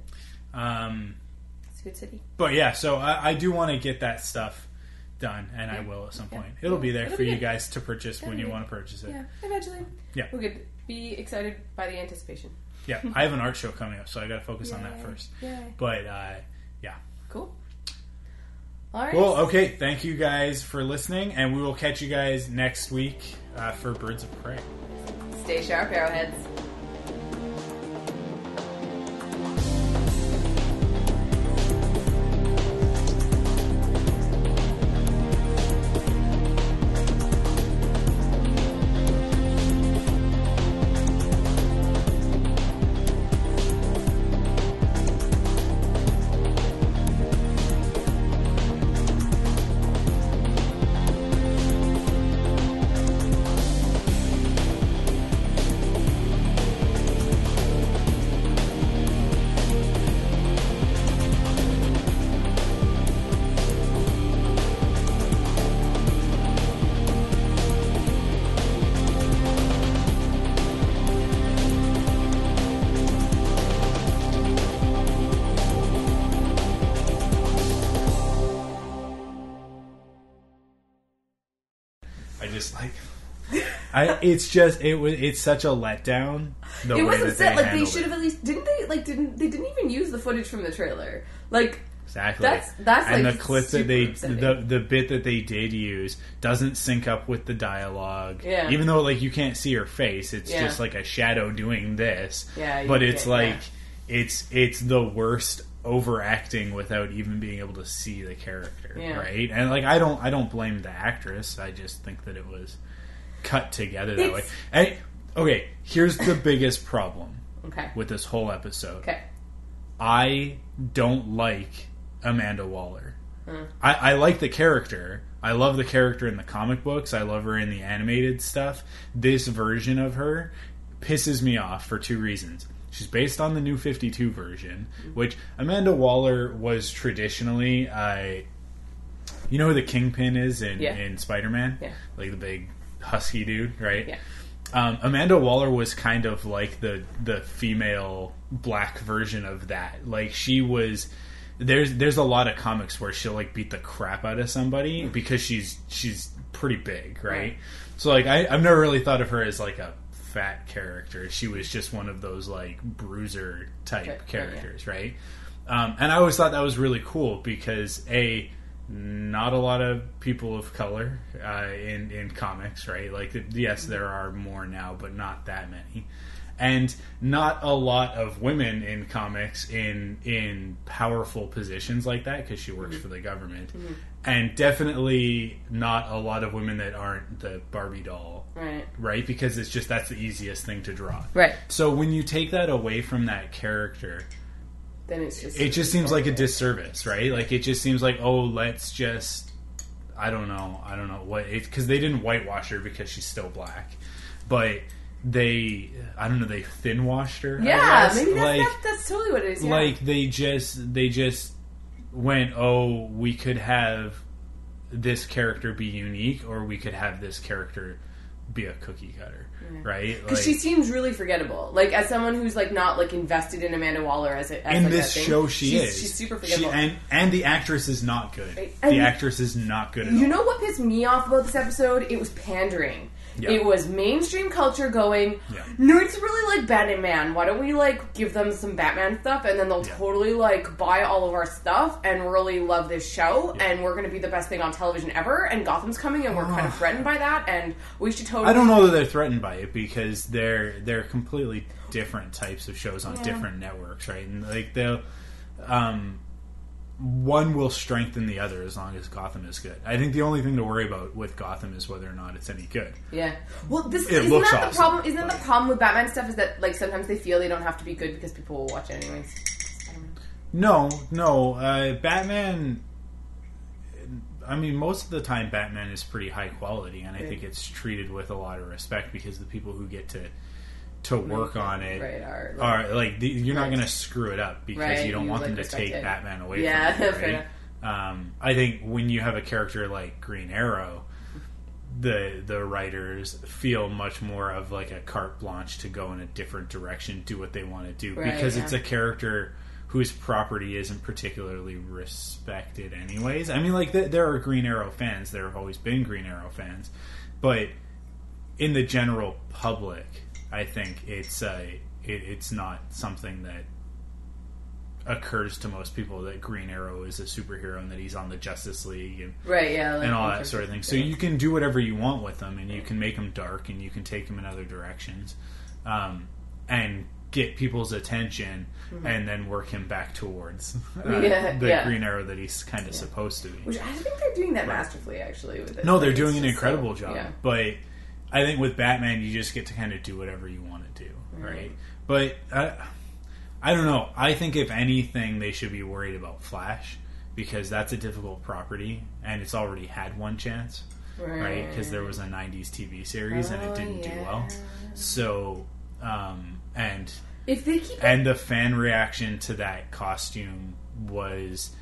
Um, It's a good city. but yeah, so I, I do want to get that stuff done, and I Yeah. will at some Yeah. point. It'll be there It'll for be you good. guys to purchase when It'll you be want to purchase it. Yeah, eventually. Yeah. We're good. Be excited by the anticipation. Yeah, I have an art show coming up, so I got to focus on that Yay. first. Yay. But uh, yeah, Cool. All right. well, okay. Thank you guys for listening, and we will catch you guys next week uh, for Birds of Prey. Stay sharp, arrowheads. I just like. I, it's just it was it's such a letdown the It way was that upset. they Like they handled should it. have at least didn't they? Like didn't they didn't even use the footage from the trailer? Like Exactly. That's- that's, and like, the clip that super they upsetting. the the bit that they did use doesn't sync up with the dialogue. Yeah. Even though like you can't see her face, it's Yeah. just like a shadow doing this. Yeah, you But it's get- like yeah. it's it's the worst overacting without even being able to see the character, Yeah. right? And like I don't I don't blame the actress. I just think that it was cut together that way. It's- And okay, here's the biggest problem okay, with this whole episode. okay, I don't like Amanda Waller. Hmm. I, I like the character. I love the character in the comic books. I love her in the animated stuff. This version of her pisses me off for two reasons. She's based on the New fifty-two version, which Amanda Waller was traditionally uh, You know who the Kingpin is in, Yeah. in Spider-Man? Yeah. Like the big husky dude, right? Yeah. Um, Amanda Waller was kind of like the the female black version of that. Like she was. There's there's a lot of comics where she'll like beat the crap out of somebody because she's she's pretty big, right? Right. So like I, I've never really thought of her as like a fat character. She was just one of those like bruiser type Okay, characters, right? Um, and I always thought that was really cool because a not a lot of people of color uh, in in comics, right? Like yes, there are more now, but not that many. And not a lot of women in comics in in powerful positions like that because she works mm-hmm. for the government, mm-hmm. and definitely not a lot of women that aren't the Barbie doll, right? Right, because it's just that's the easiest thing to draw, right? So when you take that away from that character, then it's just it just seems like a disservice, right? Like it just seems like oh, let's just I don't know, I don't know what because they didn't whitewash her because she's still black, but. They, I don't know, they thin washed her. Yeah, maybe that's, like, that's, that's totally what it is. Yeah. Like they just, they just went, oh, we could have this character be unique, or we could have this character be a cookie cutter, yeah. right? Because like, she seems really forgettable. Like as someone who's like not like invested in Amanda Waller as, a, as in like, this that show, thing. she she's, is. She's super forgettable, she, and and the actress is not good. Right. The And actress is not good at you all. know what pissed me off about this episode? It was pandering. Yeah. It was mainstream culture going, yeah. nerds really like Batman. Why don't we like give them some Batman stuff and then they'll yeah. totally like buy all of our stuff and really love this show yeah. and we're going to be the best thing on television ever and Gotham's coming and we're kind of threatened by that and we should totally... I don't know that they're threatened by it because they're they're completely different types of shows on yeah. different networks, right? And like they'll... Um, one will strengthen the other as long as Gotham is good. I think the only thing to worry about with Gotham is whether or not it's any good. Yeah. Well, this it isn't looks that the awesome, problem? Isn't but... the problem with Batman stuff is that like sometimes they feel they don't have to be good because people will watch it anyways. I don't know. No, no. Uh, Batman. I mean, most of the time, Batman is pretty high quality, and I right. think it's treated with a lot of respect because the people who get to. To work right, on it right, are, like, are like the, you're right. not going to screw it up because right, you don't you, want like, them to respect take it. Batman away yeah, from you, fair right? Um, I think when you have a character like Green Arrow, the the writers feel much more of like a carte blanche to go in a different direction, do what they want to do right, because yeah. it's a character whose property isn't particularly respected anyways. I mean, like th- there are Green Arrow fans, there have always been Green Arrow fans, but in the general public, I think it's uh, it, it's not something that occurs to most people that Green Arrow is a superhero and that he's on the Justice League and right, yeah, like, and all that sort of thing. So you can do whatever you want with them, and you can make them dark, and you can take them in other directions, um, and get people's attention, mm-hmm. and then work him back towards uh, yeah, the yeah. Green Arrow that he's kind of yeah. supposed to be. Which I think they're doing that but, masterfully, actually. With it. No, they're like, doing an incredible so, job, yeah. but. I think with Batman, you just get to kind of do whatever you want to do, right? Mm. But uh, I don't know. I think if anything, they should be worried about Flash because that's a difficult property, and it's already had one chance, right? Because right? there was a nineties T V series, oh, and it didn't yeah. do well. So, um, and if they keep and the fan reaction to that costume was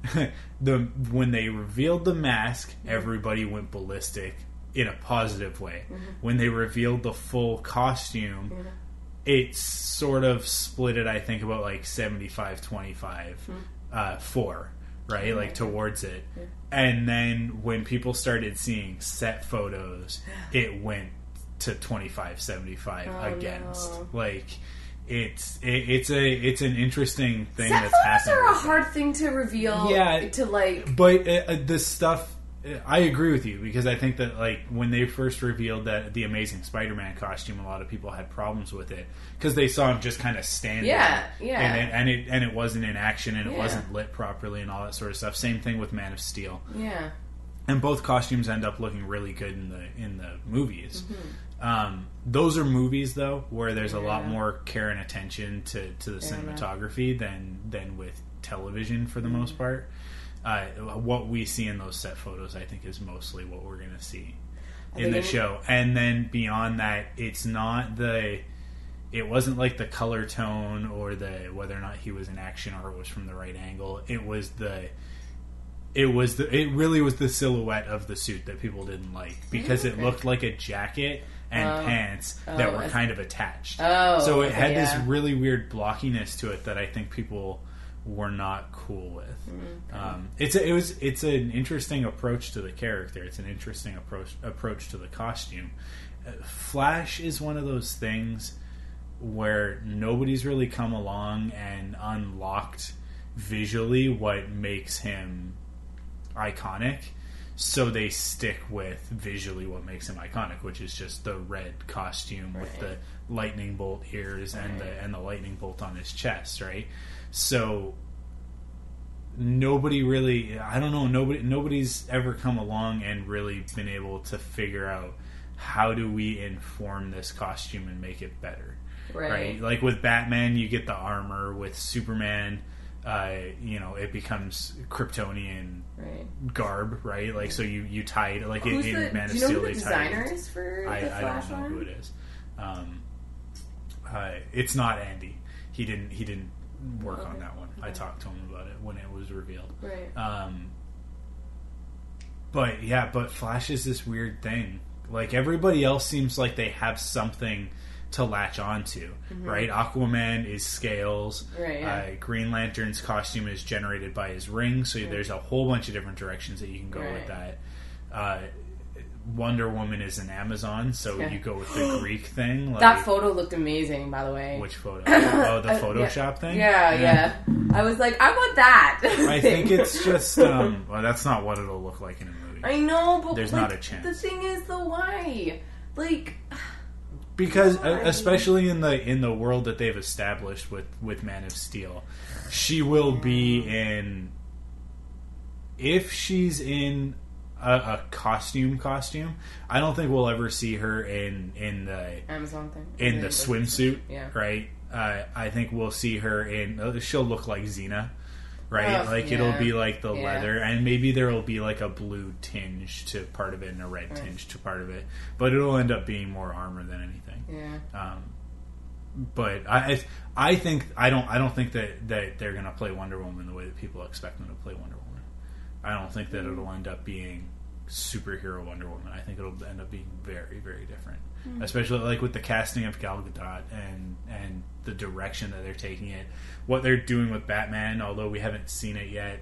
the when they revealed the mask, everybody went ballistic. In a positive way. Mm-hmm. When they revealed the full costume, mm-hmm. it sort of split it, I think, about like seventy-five twenty-five mm-hmm. uh, for, right? Mm-hmm. Like towards it. Mm-hmm. And then when people started seeing set photos, it went to twenty-five seventy-five oh, against. No. Like, it's it, it's a it's an interesting thing set that's photos happening. are a hard thing to reveal. Yeah. To like. But uh, the stuff. I agree with you because I think that like when they first revealed that the Amazing Spider-Man costume, a lot of people had problems with it because they saw him just kind of standing, yeah, yeah, and it, and it and it wasn't in action and it yeah. wasn't lit properly and all that sort of stuff. Same thing with Man of Steel, yeah, and both costumes end up looking really good in the in the movies. Mm-hmm. Um, those are movies though where there's yeah. a lot more care and attention to, to the yeah, cinematography than than with television for the mm-hmm. most part. Uh, what we see in those set photos, I think, is mostly what we're going to see in the show. And then beyond that, it's not the... It wasn't like the color tone or the whether or not he was in action or it was from the right angle. It was the it was the it really was the silhouette of the suit that people didn't like because Okay. it looked like a jacket and Oh. pants that Oh, were I kind of attached. Oh, so it okay, had yeah. this really weird blockiness to it that I think people were not cool with. Mm, Um, it's a, it was it's an interesting approach to the character. It's an interesting approach approach to the costume. Uh, Flash is one of those things where nobody's really come along and unlocked visually what makes him iconic. So they stick with visually what makes him iconic, which is just the red costume with Right. the lightning bolt ears and Right. the and the lightning bolt on his chest, right? So nobody really, I don't know, nobody nobody's ever come along and really been able to figure out how do we inform this costume and make it better, Right. right? Like with Batman, you get the armor. With Superman, uh, you know, it becomes Kryptonian Right. garb, right? Like, so you, you tie it, like in, Who's in the, Man do of you know Steel, who the they tie designer it. is for I, the I Flash don't know one? who it is. Um, uh, it's not Andy. He didn't. He didn't work Okay. on that one. I Okay. talked to him about it when it was revealed. Right. Um, but yeah, but Flash is this weird thing. Like everybody else seems like they have something to latch onto, Mm-hmm. right? Aquaman is scales. Right, yeah. Uh, Green Lantern's costume is generated by his ring, so there's a whole bunch of different directions that you can go Right. with that. Uh, Wonder Woman is an Amazon, so Yeah. you go with the Greek thing. Like, That photo looked amazing, by the way. Which photo? Oh, the Uh, Photoshop yeah. thing? Yeah, yeah, I was like, I want that. I think it's just, um, well, that's not what it'll look like in a movie. I know, but There's like, not a chance. The thing is, the why? Like, Because Why? uh, especially in the in the world that they've established with, with Man of Steel, she will be in, if she's in a, a costume costume, I don't think we'll ever see her in in the Amazon thing. in the swimsuit, Yeah. right? Uh, I think we'll see her in. uh, She'll look like Xena, right? Oh, like yeah. it'll be like the Yeah. leather, and maybe there will be like a blue tinge to part of it and a red Right. tinge to part of it, but it'll end up being more armor than anything. Yeah. Um, but I, I, I think I don't, I don't think that, that they're going to play Wonder Woman the way that people expect them to play Wonder Woman. I don't think that it'll end up being superhero Wonder Woman. I think it'll end up being very, very different, especially like with the casting of Gal Gadot and and the direction that they're taking it, what they're doing with Batman. Although we haven't seen it yet,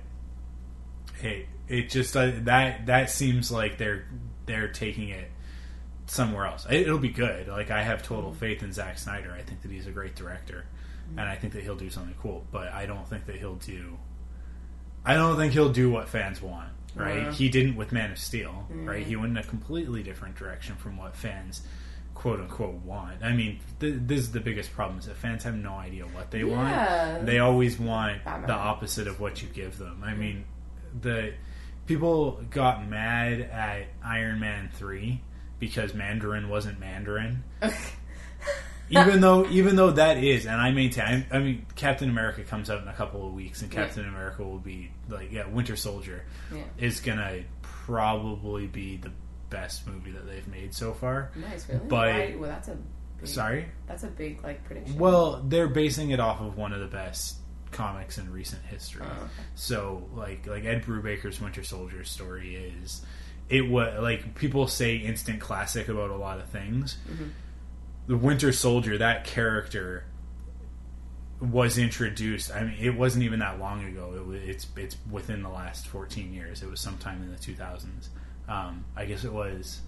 it it just uh, that that seems like they're they're taking it somewhere else. It, it'll be good. Like I have total faith in Zack Snyder. I think that he's a great director, and I think that he'll do something cool. But I don't think that he'll do. I don't think he'll do what fans want. Right? Yeah. He didn't with Man of Steel. Right? He went in a completely different direction from what fans, quote unquote, want. I mean, th- this is the biggest problem: is that fans have no idea what they Yeah. want. They always want Batman. the opposite of what you give them. I mean, the people got mad at Iron Man three because Mandarin wasn't Mandarin. even though, even though that is, and I maintain, I mean, Captain America comes out in a couple of weeks, and Yeah. Captain America will be like, yeah, Winter Soldier Yeah. is gonna probably be the best movie that they've made so far. Nice, really? But- Why? Well, that's a big, Sorry. That's a big like prediction. Well, they're basing it off of one of the best comics in recent history. Oh, okay. So, like, like Ed Brubaker's Winter Soldier story is, it was like people say instant classic about a lot of things. Mm-hmm. The Winter Soldier, that character was introduced. I mean, it wasn't even that long ago. It was, it's it's within the last fourteen years. It was sometime in the two thousands. Um, I guess it was.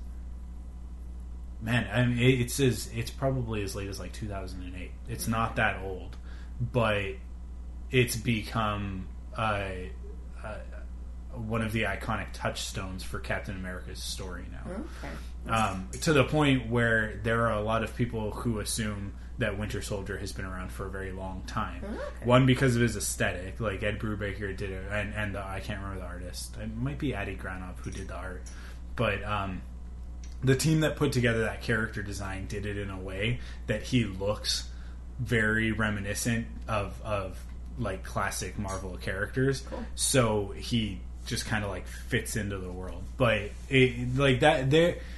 Man, I mean, it, it says it's probably as late as like two thousand eight. It's not that old, but it's become uh, uh, one of the iconic touchstones for Captain America's story now. Okay. Um, to the point where there are a lot of people who assume that Winter Soldier has been around for a very long time. Okay. One, because of his aesthetic, like Ed Brubaker did it, and, and uh, I can't remember the artist. It might be Adi Granov who did the art. But um, the team that put together that character design did it in a way that he looks very reminiscent of, of like classic Marvel characters. Cool. So he just kind of like fits into the world. But it, like that, there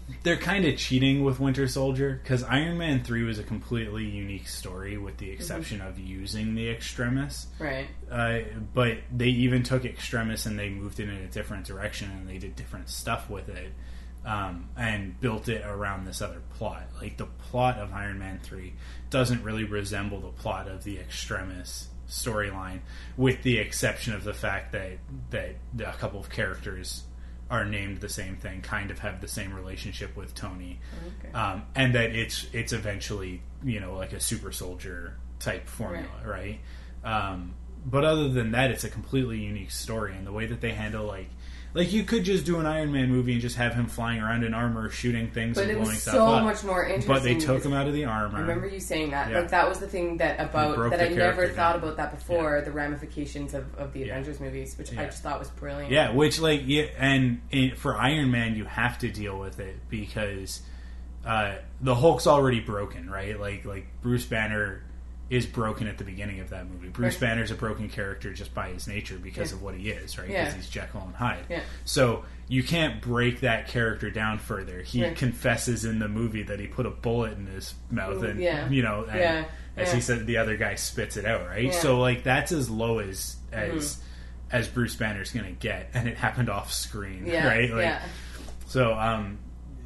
they're kind of cheating with Winter Soldier because Iron Man three was a completely unique story with the exception mm-hmm. of using the Extremis. Right. Uh, but they even took Extremis and they moved it in a different direction and they did different stuff with it um, and built it around this other plot. Like the plot of Iron Man three doesn't really resemble the plot of the Extremis storyline, with the exception of the fact that that a couple of characters are named the same thing, kind of have the same relationship with Tony, okay. um, and that it's it's eventually, you know, like a super soldier type formula, right? right? Um, but other than that, it's a completely unique story, and the way that they handle like. Like, you could just do an Iron Man movie and just have him flying around in armor, shooting things but and blowing stuff so up. But it was so much more interesting. But they took him out of the armor. I remember you saying that. Yeah. Like, that was the thing that about that I never thought down. about that before, yeah. the ramifications of, of the yeah. Avengers movies, which yeah. I just thought was brilliant. Yeah, which, like, yeah, and in, for Iron Man, you have to deal with it because uh, the Hulk's already broken, right? Like, like Bruce Banner is broken at the beginning of that movie. Bruce right. Banner's a broken character just by his nature because yeah. of what he is, right? Because yeah. he's Jekyll and Hyde. Yeah. So you can't break that character down further. He right. confesses in the movie that he put a bullet in his mouth and, yeah. you know, and yeah. as yeah. he said, the other guy spits it out, right? Yeah. So, like, that's as low as as mm-hmm. as Bruce Banner's going to get, and it happened off screen, yeah. right? Like, yeah. So, um,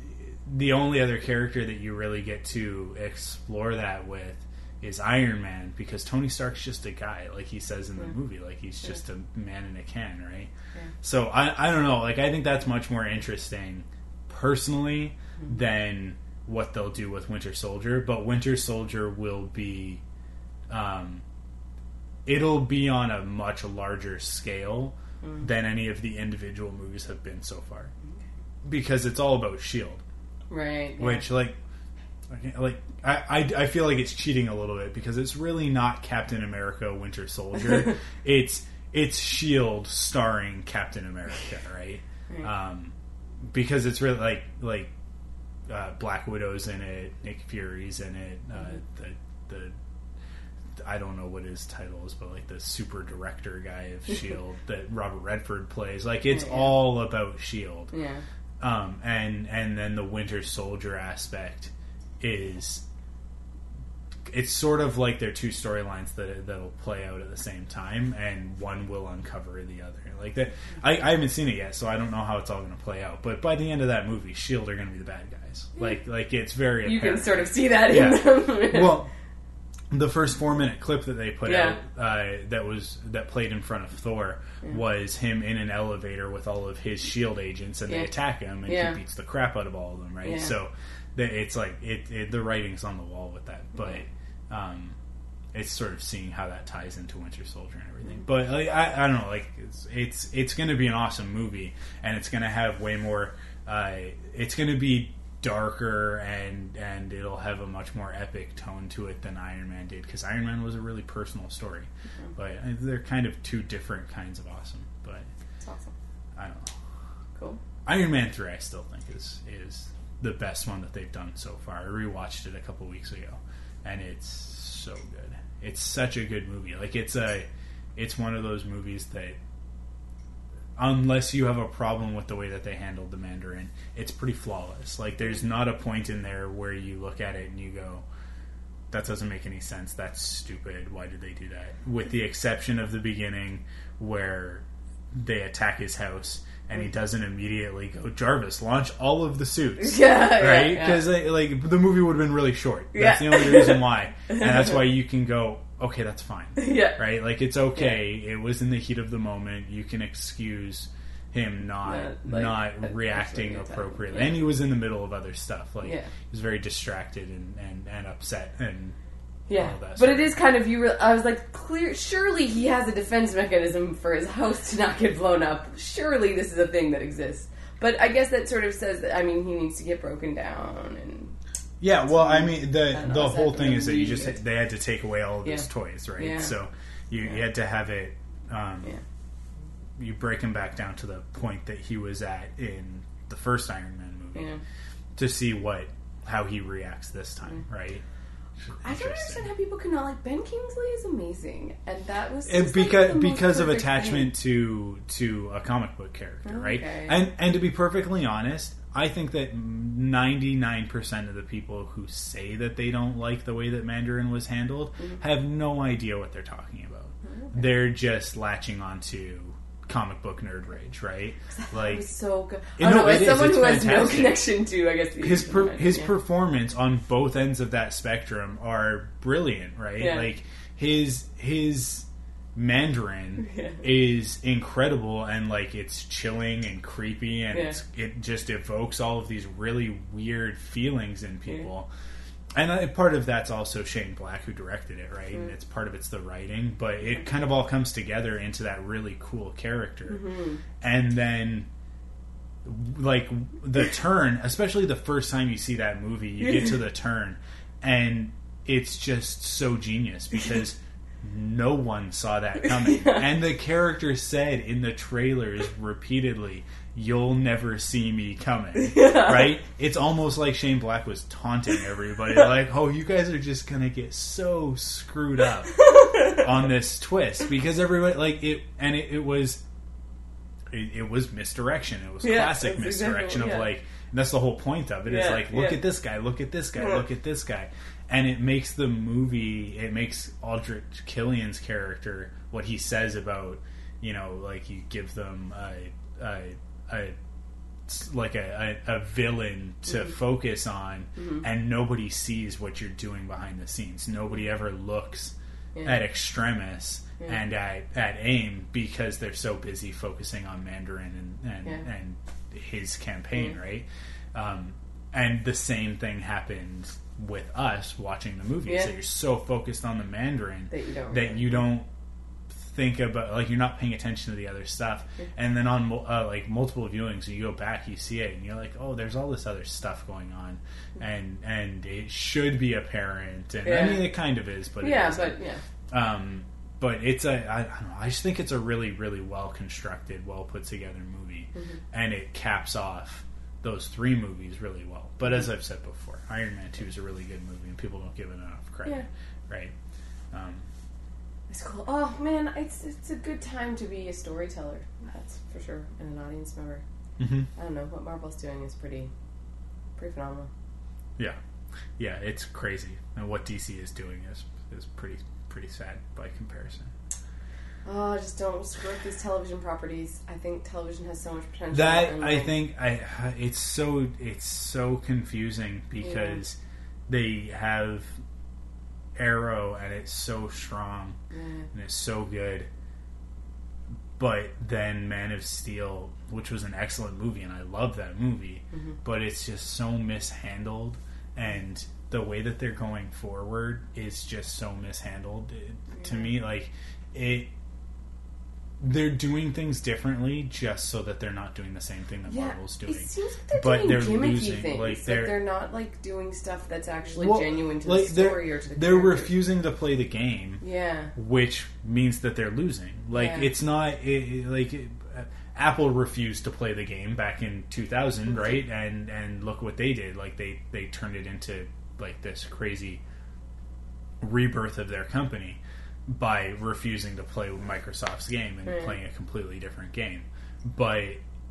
the only other character that you really get to explore that with is Iron Man, because Tony Stark's just a guy, like he says in the yeah. movie, like he's yeah. just a man in a can, right? Yeah. So I, I don't know, like I think that's much more interesting personally mm-hmm. than what they'll do with Winter Soldier, but Winter Soldier will be um, it'll be on a much larger scale mm-hmm. than any of the individual movies have been so far, okay. because it's all about S H I E L D, right? Yeah. Which like Like I, I, I feel like it's cheating a little bit because it's really not Captain America Winter Soldier. it's it's S H I E L D starring Captain America, right? right. Um, because it's really like like uh, Black Widow's in it, Nick Fury's in it, uh, mm-hmm. the the I don't know what his title is, but like the super director guy of S H I E L D that Robert Redford plays. Like it's yeah, yeah. all about S H I E L D. Yeah. Um, and and then the Winter Soldier aspect is it's sort of like they're two storylines that that'll play out at the same time, and one will uncover the other. Like that, I, I haven't seen it yet, so I don't know how it's all going to play out. But by the end of that movie, S H I E L D are going to be the bad guys. Like, like it's very you apparent. can sort of see that yeah. in them. Well, the first four minute clip that they put yeah. out uh, that was that played in front of Thor yeah. was him in an elevator with all of his S H I E L D agents, and yeah. they attack him, and yeah. he beats the crap out of all of them. Right, yeah. so. It's like it, it, the writing's on the wall with that, but um, it's sort of seeing how that ties into Winter Soldier and everything. But like, I, I don't know, like it's it's, it's going to be an awesome movie, and it's going to have way more. Uh, it's going to be darker, and and it'll have a much more epic tone to it than Iron Man did, because Iron Man was a really personal story. Mm-hmm. But they're kind of two different kinds of awesome. But it's awesome. I don't know. Cool. Iron Man three, I still think is is. the best one that they've done so far. I rewatched it a couple weeks ago, and it's so good. It's such a good movie. Like it's a, it's one of those movies that, unless you have a problem with the way that they handled the Mandarin, it's pretty flawless. Like there's not a point in there where you look at it and you go, that doesn't make any sense. That's stupid. Why did they do that? With the exception of the beginning where they attack his house. And he doesn't immediately go, Jarvis, launch all of the suits. Yeah, right? yeah, Because yeah. like the movie would have been really short. That's yeah. the only reason why. And that's why you can go, okay, that's fine. Yeah. Right? Like it's okay. Yeah. It was in the heat of the moment. You can excuse him not yeah, like, not reacting appropriately. Yeah. And he was in the middle of other stuff. Like yeah. he was very distracted and, and, and upset and Yeah, but it is kind of you. Re- I was like, clear. Surely he has a defense mechanism for his house to not get blown up. Surely this is a thing that exists. But I guess that sort of says that. I mean, he needs to get broken down and. Yeah, well, I mean, the I know, the whole thing is that you weird. just they had to take away all of yeah. his toys, right? Yeah. So you, yeah. you had to have it. Um, yeah. You break him back down to the point that he was at in the first Iron Man movie yeah. to see what how he reacts this time, yeah. right? I don't understand how people cannot like Ben Kingsley is amazing, and that was and just, because like, the because of most perfect attachment thing. to to a comic book character, Oh, right? okay. And and to be perfectly honest, I think that ninety-nine percent of the people who say that they don't like the way that Mandarin was handled mm-hmm. have no idea what they're talking about. Mm-hmm. They're just latching onto comic book nerd rage, right? Like, was so good. Oh, no, no, as someone who fantastic. has no connection to, I guess his per, his yeah. performance on both ends of that spectrum are brilliant, right? Yeah. Like his his Mandarin yeah. is incredible, and like it's chilling and creepy, and yeah. it's, it just evokes all of these really weird feelings in people. Yeah. And uh, part of that's also Shane Black who directed it, right? Mm. And it's part of it's the writing, but it kind of all comes together into that really cool character. Mm-hmm. And then, like, the turn, especially the first time you see that movie, you get to the turn, and it's just so genius because no one saw that coming. Yeah. And the character said in the trailers repeatedly, "You'll never see me coming." Yeah. Right? It's almost like Shane Black was taunting everybody. Like, oh, you guys are just going to get so screwed up on this twist. Because everybody, like, it, and it, it was, it, it was misdirection. It was yeah, classic misdirection exactly, of, yeah. like, and that's the whole point of it. It's yeah, like, look yeah. at this guy, look at this guy, yeah. look at this guy. And it makes the movie, it makes Aldrich Killian's character, what he says about, you know, like, you give them a, a A, like a, a, a villain to mm-hmm. focus on, mm-hmm. and nobody sees what you're doing behind the scenes. Nobody ever looks yeah. at Extremis yeah. and at, at AIM because they're so busy focusing on Mandarin and and, yeah. and his campaign, mm-hmm. right? Um, and the same thing happened with us watching the movie. Yeah. So you're so focused on the Mandarin that you don't, that you don't think about, like, you're not paying attention to the other stuff. And then on uh, like multiple viewings, you go back, you see it, and you're like, oh, there's all this other stuff going on, and and it should be apparent. And yeah. I mean, it kind of is, but it yeah, isn't. but yeah. Um, but it's a I, I don't know. I just think it's a really, really well constructed, well put together movie, mm-hmm. and it caps off those three movies really well. But as I've said before, Iron Man two is a really good movie, and people don't give it enough credit, yeah. right? Um, It's cool. Oh man, it's it's a good time to be a storyteller. That's for sure, and an audience member. mm-hmm. I don't know what Marvel's doing is pretty, pretty phenomenal. Yeah, yeah, it's crazy, and what D C is doing is is pretty pretty sad by comparison. Oh, just don't screw up these television properties. I think television has so much potential. That and, I like, think I it's so it's so confusing because yeah. they have Arrow and it's so strong yeah. and it's so good, but then Man of Steel, which was an excellent movie and I love that movie, mm-hmm. but it's just so mishandled, and the way that they're going forward is just so mishandled. It, yeah. To me, like it. They're doing things differently just so that they're not doing the same thing that yeah, Marvel's doing. It seems like they're but doing they're gimmicky losing. things. Like they're, like they're not like doing stuff that's actually well, genuine to like the story or to the They're characters. refusing to play the game. Yeah. Which means that they're losing. Like yeah. it's not it, it, like it, uh, Apple refused to play the game back in two thousand, mm-hmm. right? And and look what they did. Like they they turned it into like this crazy rebirth of their company by refusing to play Microsoft's game and right. playing a completely different game. But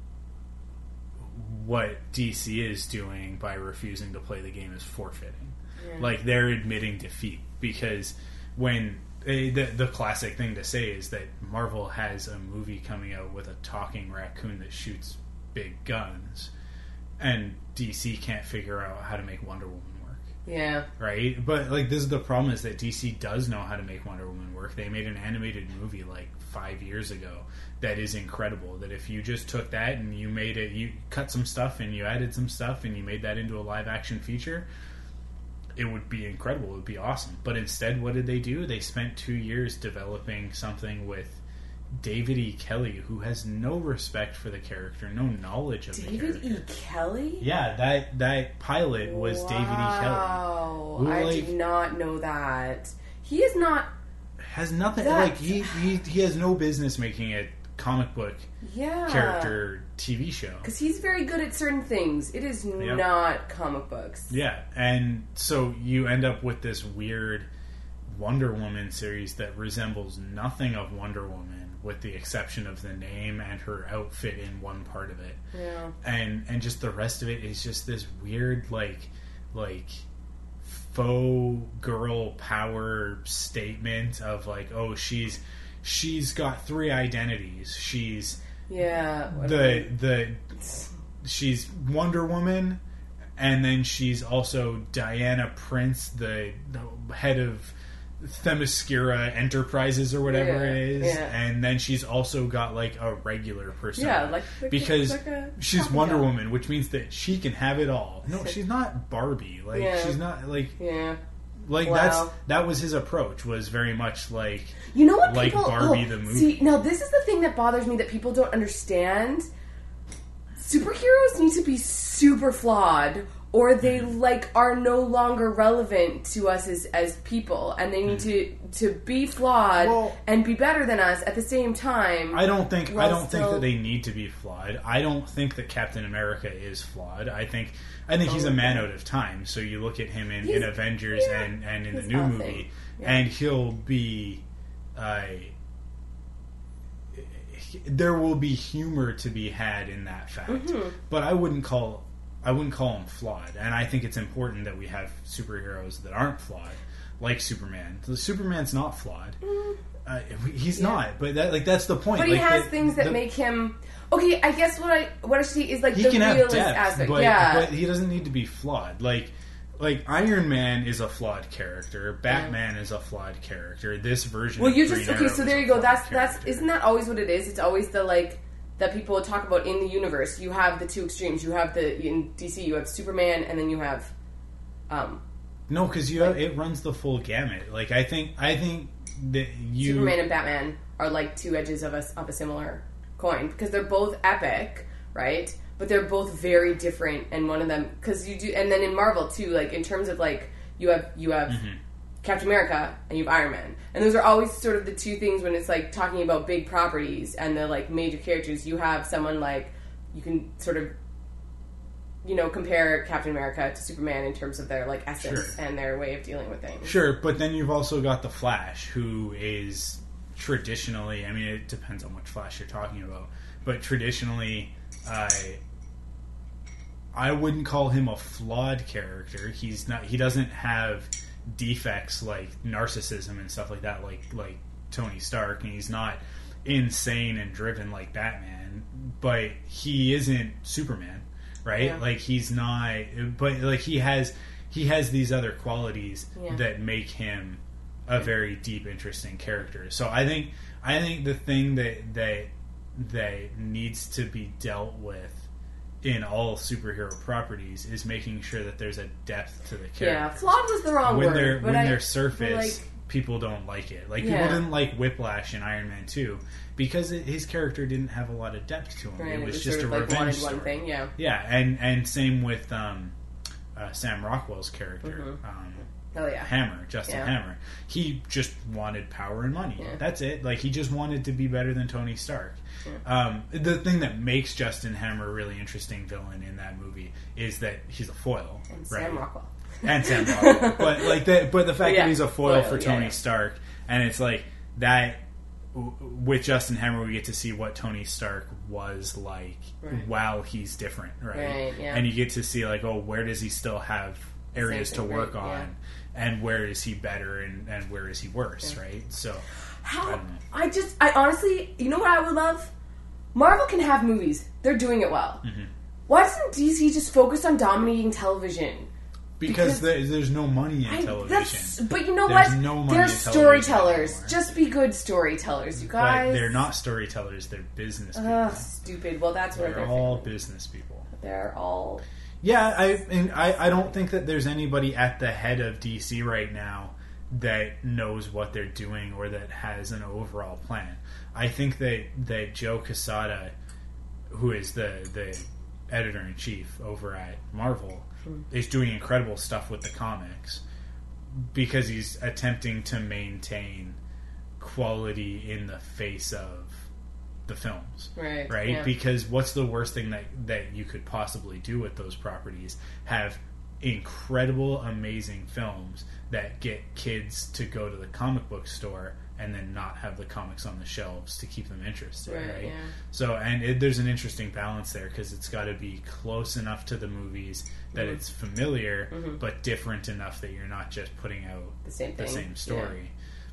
what D C is doing by refusing to play the game is forfeiting. Yeah. Like, they're admitting defeat, because when eh, the, the classic thing to say is that Marvel has a movie coming out with a talking raccoon that shoots big guns, and D C can't figure out how to make Wonder Woman work. Yeah. Right? But, like, this is the problem, is that D C does know how to make Wonder Woman work. They made an animated movie, like, five years ago that is incredible. That if you just took that and you made it, you cut some stuff and you added some stuff and you made that into a live-action feature, it would be incredible. It would be awesome. But instead, what did they do? They spent two years developing something with David E. Kelly, who has no respect for the character, no knowledge of David the character. David E. Kelly? Yeah, that that pilot was wow. David E. Kelly. Wow, Who, I like, did not know that. He is not... Has nothing... That... Like, he, he, he has no business making a comic book yeah. character T V show. Because he's very good at certain things. It is yep. not comic books. Yeah, and so you end up with this weird Wonder Woman series that resembles nothing of Wonder Woman, with the exception of the name and her outfit in one part of it. Yeah. And and just the rest of it is just this weird, like, like faux girl power statement of like, oh, she's she's got three identities. She's Yeah. the the she's Wonder Woman, and then she's also Diana Prince, the, the head of Themyscira Enterprises or whatever Yeah, it is, yeah. and then she's also got like a regular persona. Yeah, like, like because like a she's shopping Wonder doll. Woman, which means that she can have it all. No, she's not Barbie. Like Yeah. she's not like Yeah. like Wow. that's that was his approach. Was very much like You know what like people... Barbie oh, the movie. See, now this is the thing that bothers me that people don't understand. Superheroes need to be super flawed, or they like are no longer relevant to us as, as people, and they need to to be flawed Well- and be better than us at the same time. I don't think I Well, don't think still- that they need to be flawed. I don't think that Captain America is flawed. I think I think he's a man out of time. So you look at him in, in He's- Avengers yeah, and, and in the he's new nothing. movie, Yeah. and he'll be. Uh, there will be humor to be had in that fact, Mm-hmm. but I wouldn't call I wouldn't call him flawed. And I think it's important that we have superheroes that aren't flawed, like Superman. The Superman's not flawed. Uh, he's Yeah. not, but that like that's the point. but he Like, has the- thing that the- make him okay. I guess what I what I see is like he the can have realist depth, aspect. but, yeah, but he doesn't need to be flawed. Like like Iron Man is a flawed character. Batman is a flawed character. This version. well, of you Green just okay. Arrow So is there a you go. flawed That's that's character. isn't that always what it is? It's always the like that people talk about in the universe. You have the two extremes. You have the in D C. You have Superman, and then you have um, No, because you have, it runs the full gamut. Like I think I think that you Superman and Batman are like two edges of a of a similar coin because they're both epic, right? But they're both very different, and one of them because you do, and then in Marvel too, like in terms of like you have you have Mm-hmm. Captain America and you have Iron Man, and those are always sort of the two things when it's like talking about big properties and the like major characters. You have someone like you can sort of you know compare Captain America to Superman in terms of their like essence Sure. and their way of dealing with things. Sure, but then you've also got the Flash, who is traditionally, I mean, it depends on which Flash you're talking about, but traditionally, uh, I wouldn't call him a flawed character. He's not. He doesn't have defects like narcissism and stuff like that, like like Tony Stark, and he's not insane and driven like Batman. But he isn't Superman, right? Yeah. Like he's not. But like he has he has these other qualities Yeah. that make him a very deep, interesting character. So I think I think the thing that that that needs to be dealt with in all superhero properties is making sure that there's a depth to the character. Yeah, flawed was the wrong when word. they're but when I, they're surface, like, people don't like it. Like Yeah. people didn't like Whiplash in Iron Man two because it, his character didn't have a lot of depth to him. right, it was was just sort a of like revenge wanted one story. thing. Yeah. Yeah, and and same with um, uh, Sam Rockwell's character. Mhm. Um, Oh yeah. Hammer, Justin Yeah. Hammer. He just wanted power and money. Yeah. That's it. Like he just wanted to be better than Tony Stark. Yeah. Um, the thing that makes Justin Hammer a really interesting villain in that movie is that he's a foil, And right? Sam Rockwell. And Sam Rockwell. But like that. But the fact Yeah, that he's a foil, foil, for yeah, Tony yeah. Stark, and it's like that. w- With Justin Hammer, we get to see what Tony Stark was like Right. while he's different, right? Right, yeah. And you get to see like, oh, where does he still have areas to thing, work right, on? yeah. And where is he better and, and where is he worse, Yeah. right? So, I How don't know. I just I honestly, you know what I would love? Marvel can have movies. They're doing it well. Mm-hmm. Why doesn't D C just focus on dominating television? Because, Because- there, there's no money in I- television. that's- but you know There's what? no money they're in television storytellers. anymore. Just be good storytellers, you But guys. they're not storytellers, they're business people. Ugh, stupid. Well, that's where they're they're all failing. business people. They're all Yeah, I, and I I don't think that there's anybody at the head of D C right now that knows what they're doing or that has an overall plan. I think that, that Joe Quesada, who is the the editor in chief over at Marvel, is doing incredible stuff with the comics because he's attempting to maintain quality in the face of the films. right. Right? Yeah. Because what's the worst thing that, that you could possibly do with those properties? Have incredible, amazing films that get kids to go to the comic book store and then not have the comics on the shelves to keep them interested, right? Right, yeah. So, and it, there's an interesting balance there because it's got to be close enough to the movies that Mhm. it's familiar, Mhm. but different enough that you're not just putting out The same the thing. same story.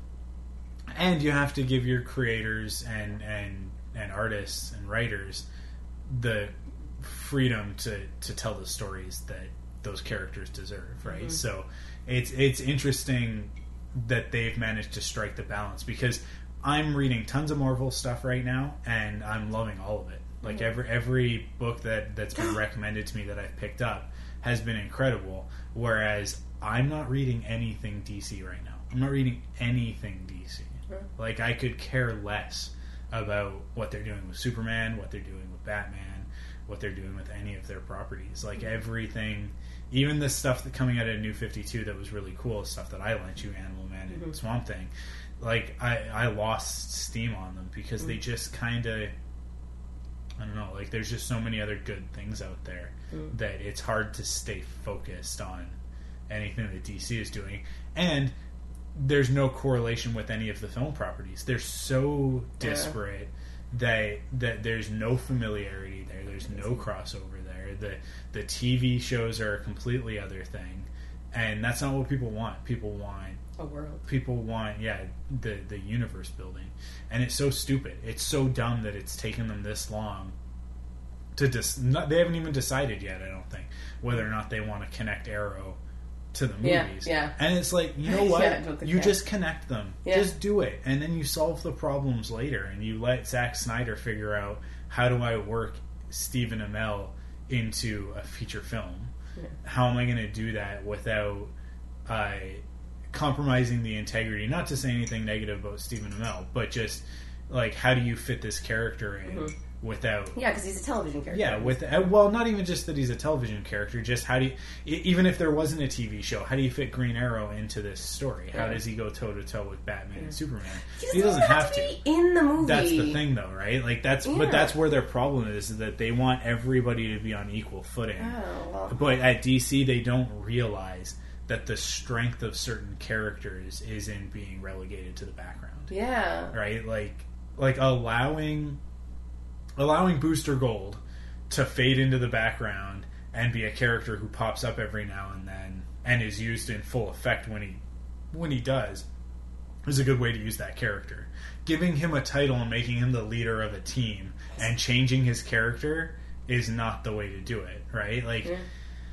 And you have to give your creators and, and, and artists and writers the freedom to, to tell the stories that those characters deserve, right? Mhm. So it's it's interesting that they've managed to strike the balance because I'm reading tons of Marvel stuff right now and I'm loving all of it. Like Mhm. every every book that, that's been recommended to me that I've picked up has been incredible, whereas I'm not reading anything D C right now. I'm not reading anything D C. Right. Like I could care less about what they're doing with Superman, what they're doing with Batman, what they're doing with any of their properties. Like everything, even the stuff that coming out of New fifty-two that was really cool, stuff that I lent you, Animal Man and Mm-hmm. Swamp Thing, like I, I lost steam on them because mm-hmm. they just kind of, I don't know, like there's just so many other good things out there mm-hmm. that it's hard to stay focused on anything that D C is doing. And there's no correlation with any of the film properties. They're so disparate yeah. that that there's no familiarity there. There's no crossover there. The the T V shows are a completely other thing, and that's not what people want. People want a world. People want yeah the the universe building, and it's so stupid. It's so dumb that it's taken them this long to dis. Not, they haven't even decided yet. I don't think whether or not they want to connect Arrow to the movies. Yeah, yeah. And it's like, you know what? yeah, you just connect them. Yeah. Just do it. And then you solve the problems later. And you let Zack Snyder figure out, how do I work Stephen Amell into a feature film? Yeah. How am I going to do that without uh, compromising the integrity? Not to say anything negative about Stephen Amell, but just, like, how do you fit this character in? Mm-hmm. Without yeah, because he's a television character. Yeah, with well, not even just that he's a television character. Just how do you, even if there wasn't a T V show, how do you fit Green Arrow into this story? How right. does he go toe to toe with Batman yeah. and Superman? He doesn't, he doesn't have, have to be in the movie. That's the thing, though, right? Like that's, yeah. but that's where their problem is, is that they want everybody to be on equal footing. Oh, well. But at D C, they don't realize that the strength of certain characters is in being relegated to the background. Yeah, right. Like, like allowing. Allowing Booster Gold to fade into the background and be a character who pops up every now and then and is used in full effect when he when he does is a good way to use that character. Giving him a title and making him the leader of a team and changing his character is not the way to do it, right? Like, yeah.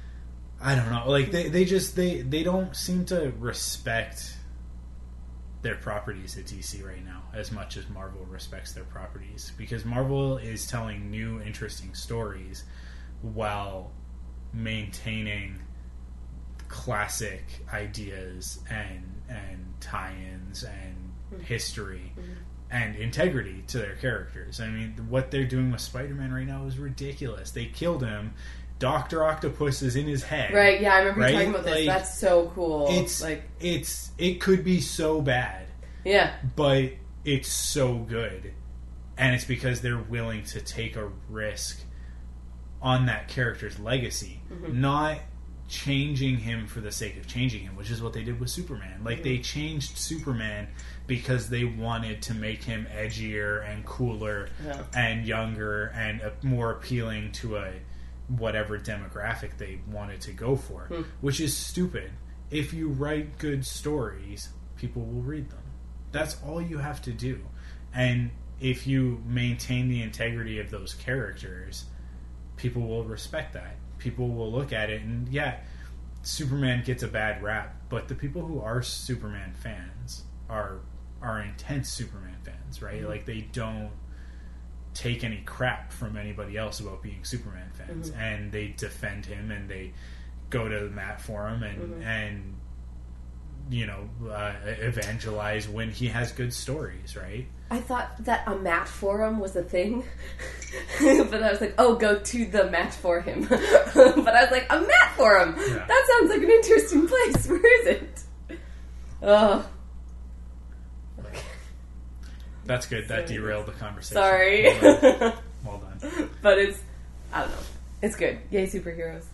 I don't know. Like, they, they just, they, they don't seem to respect their properties at D C right now as much as Marvel respects their properties, because Marvel is telling new interesting stories while maintaining classic ideas and and tie-ins and mm-hmm. history mm-hmm. and integrity to their characters. I mean, what they're doing with Spider-Man right now is ridiculous. They killed him. Doctor Octopus is in his head. Right, yeah, I remember right? you talking about this. Like, that's so cool. It's like it's it could be so bad. Yeah. But it's so good. And it's because they're willing to take a risk on that character's legacy. Mm-hmm. Not changing him for the sake of changing him, which is what they did with Superman. Like, mm-hmm. they changed Superman because they wanted to make him edgier and cooler yeah. and younger and uh, more appealing to a whatever demographic they wanted to go for, hmm. which is stupid. If you write good stories, people will read them. That's all you have to do. And if you maintain the integrity of those characters, people will respect that. People will look at it and, yeah, Superman gets a bad rap, but the people who are Superman fans are are intense Superman fans, right? Mm-hmm. Like, they don't take any crap from anybody else about being Superman fans, mm-hmm. and they defend him and they go to the mat for him and mm-hmm. and you know uh, evangelize when he has good stories, right? I thought that a mat forum was a thing, but I was like, oh, go to the mat for him. But I was like, a mat forum? Yeah. That sounds like an interesting place. Where is it? Oh. Okay. That's good. That Sorry. derailed the conversation. Sorry. Well done. Well done. But it's, I don't know. It's good. Yay, superheroes.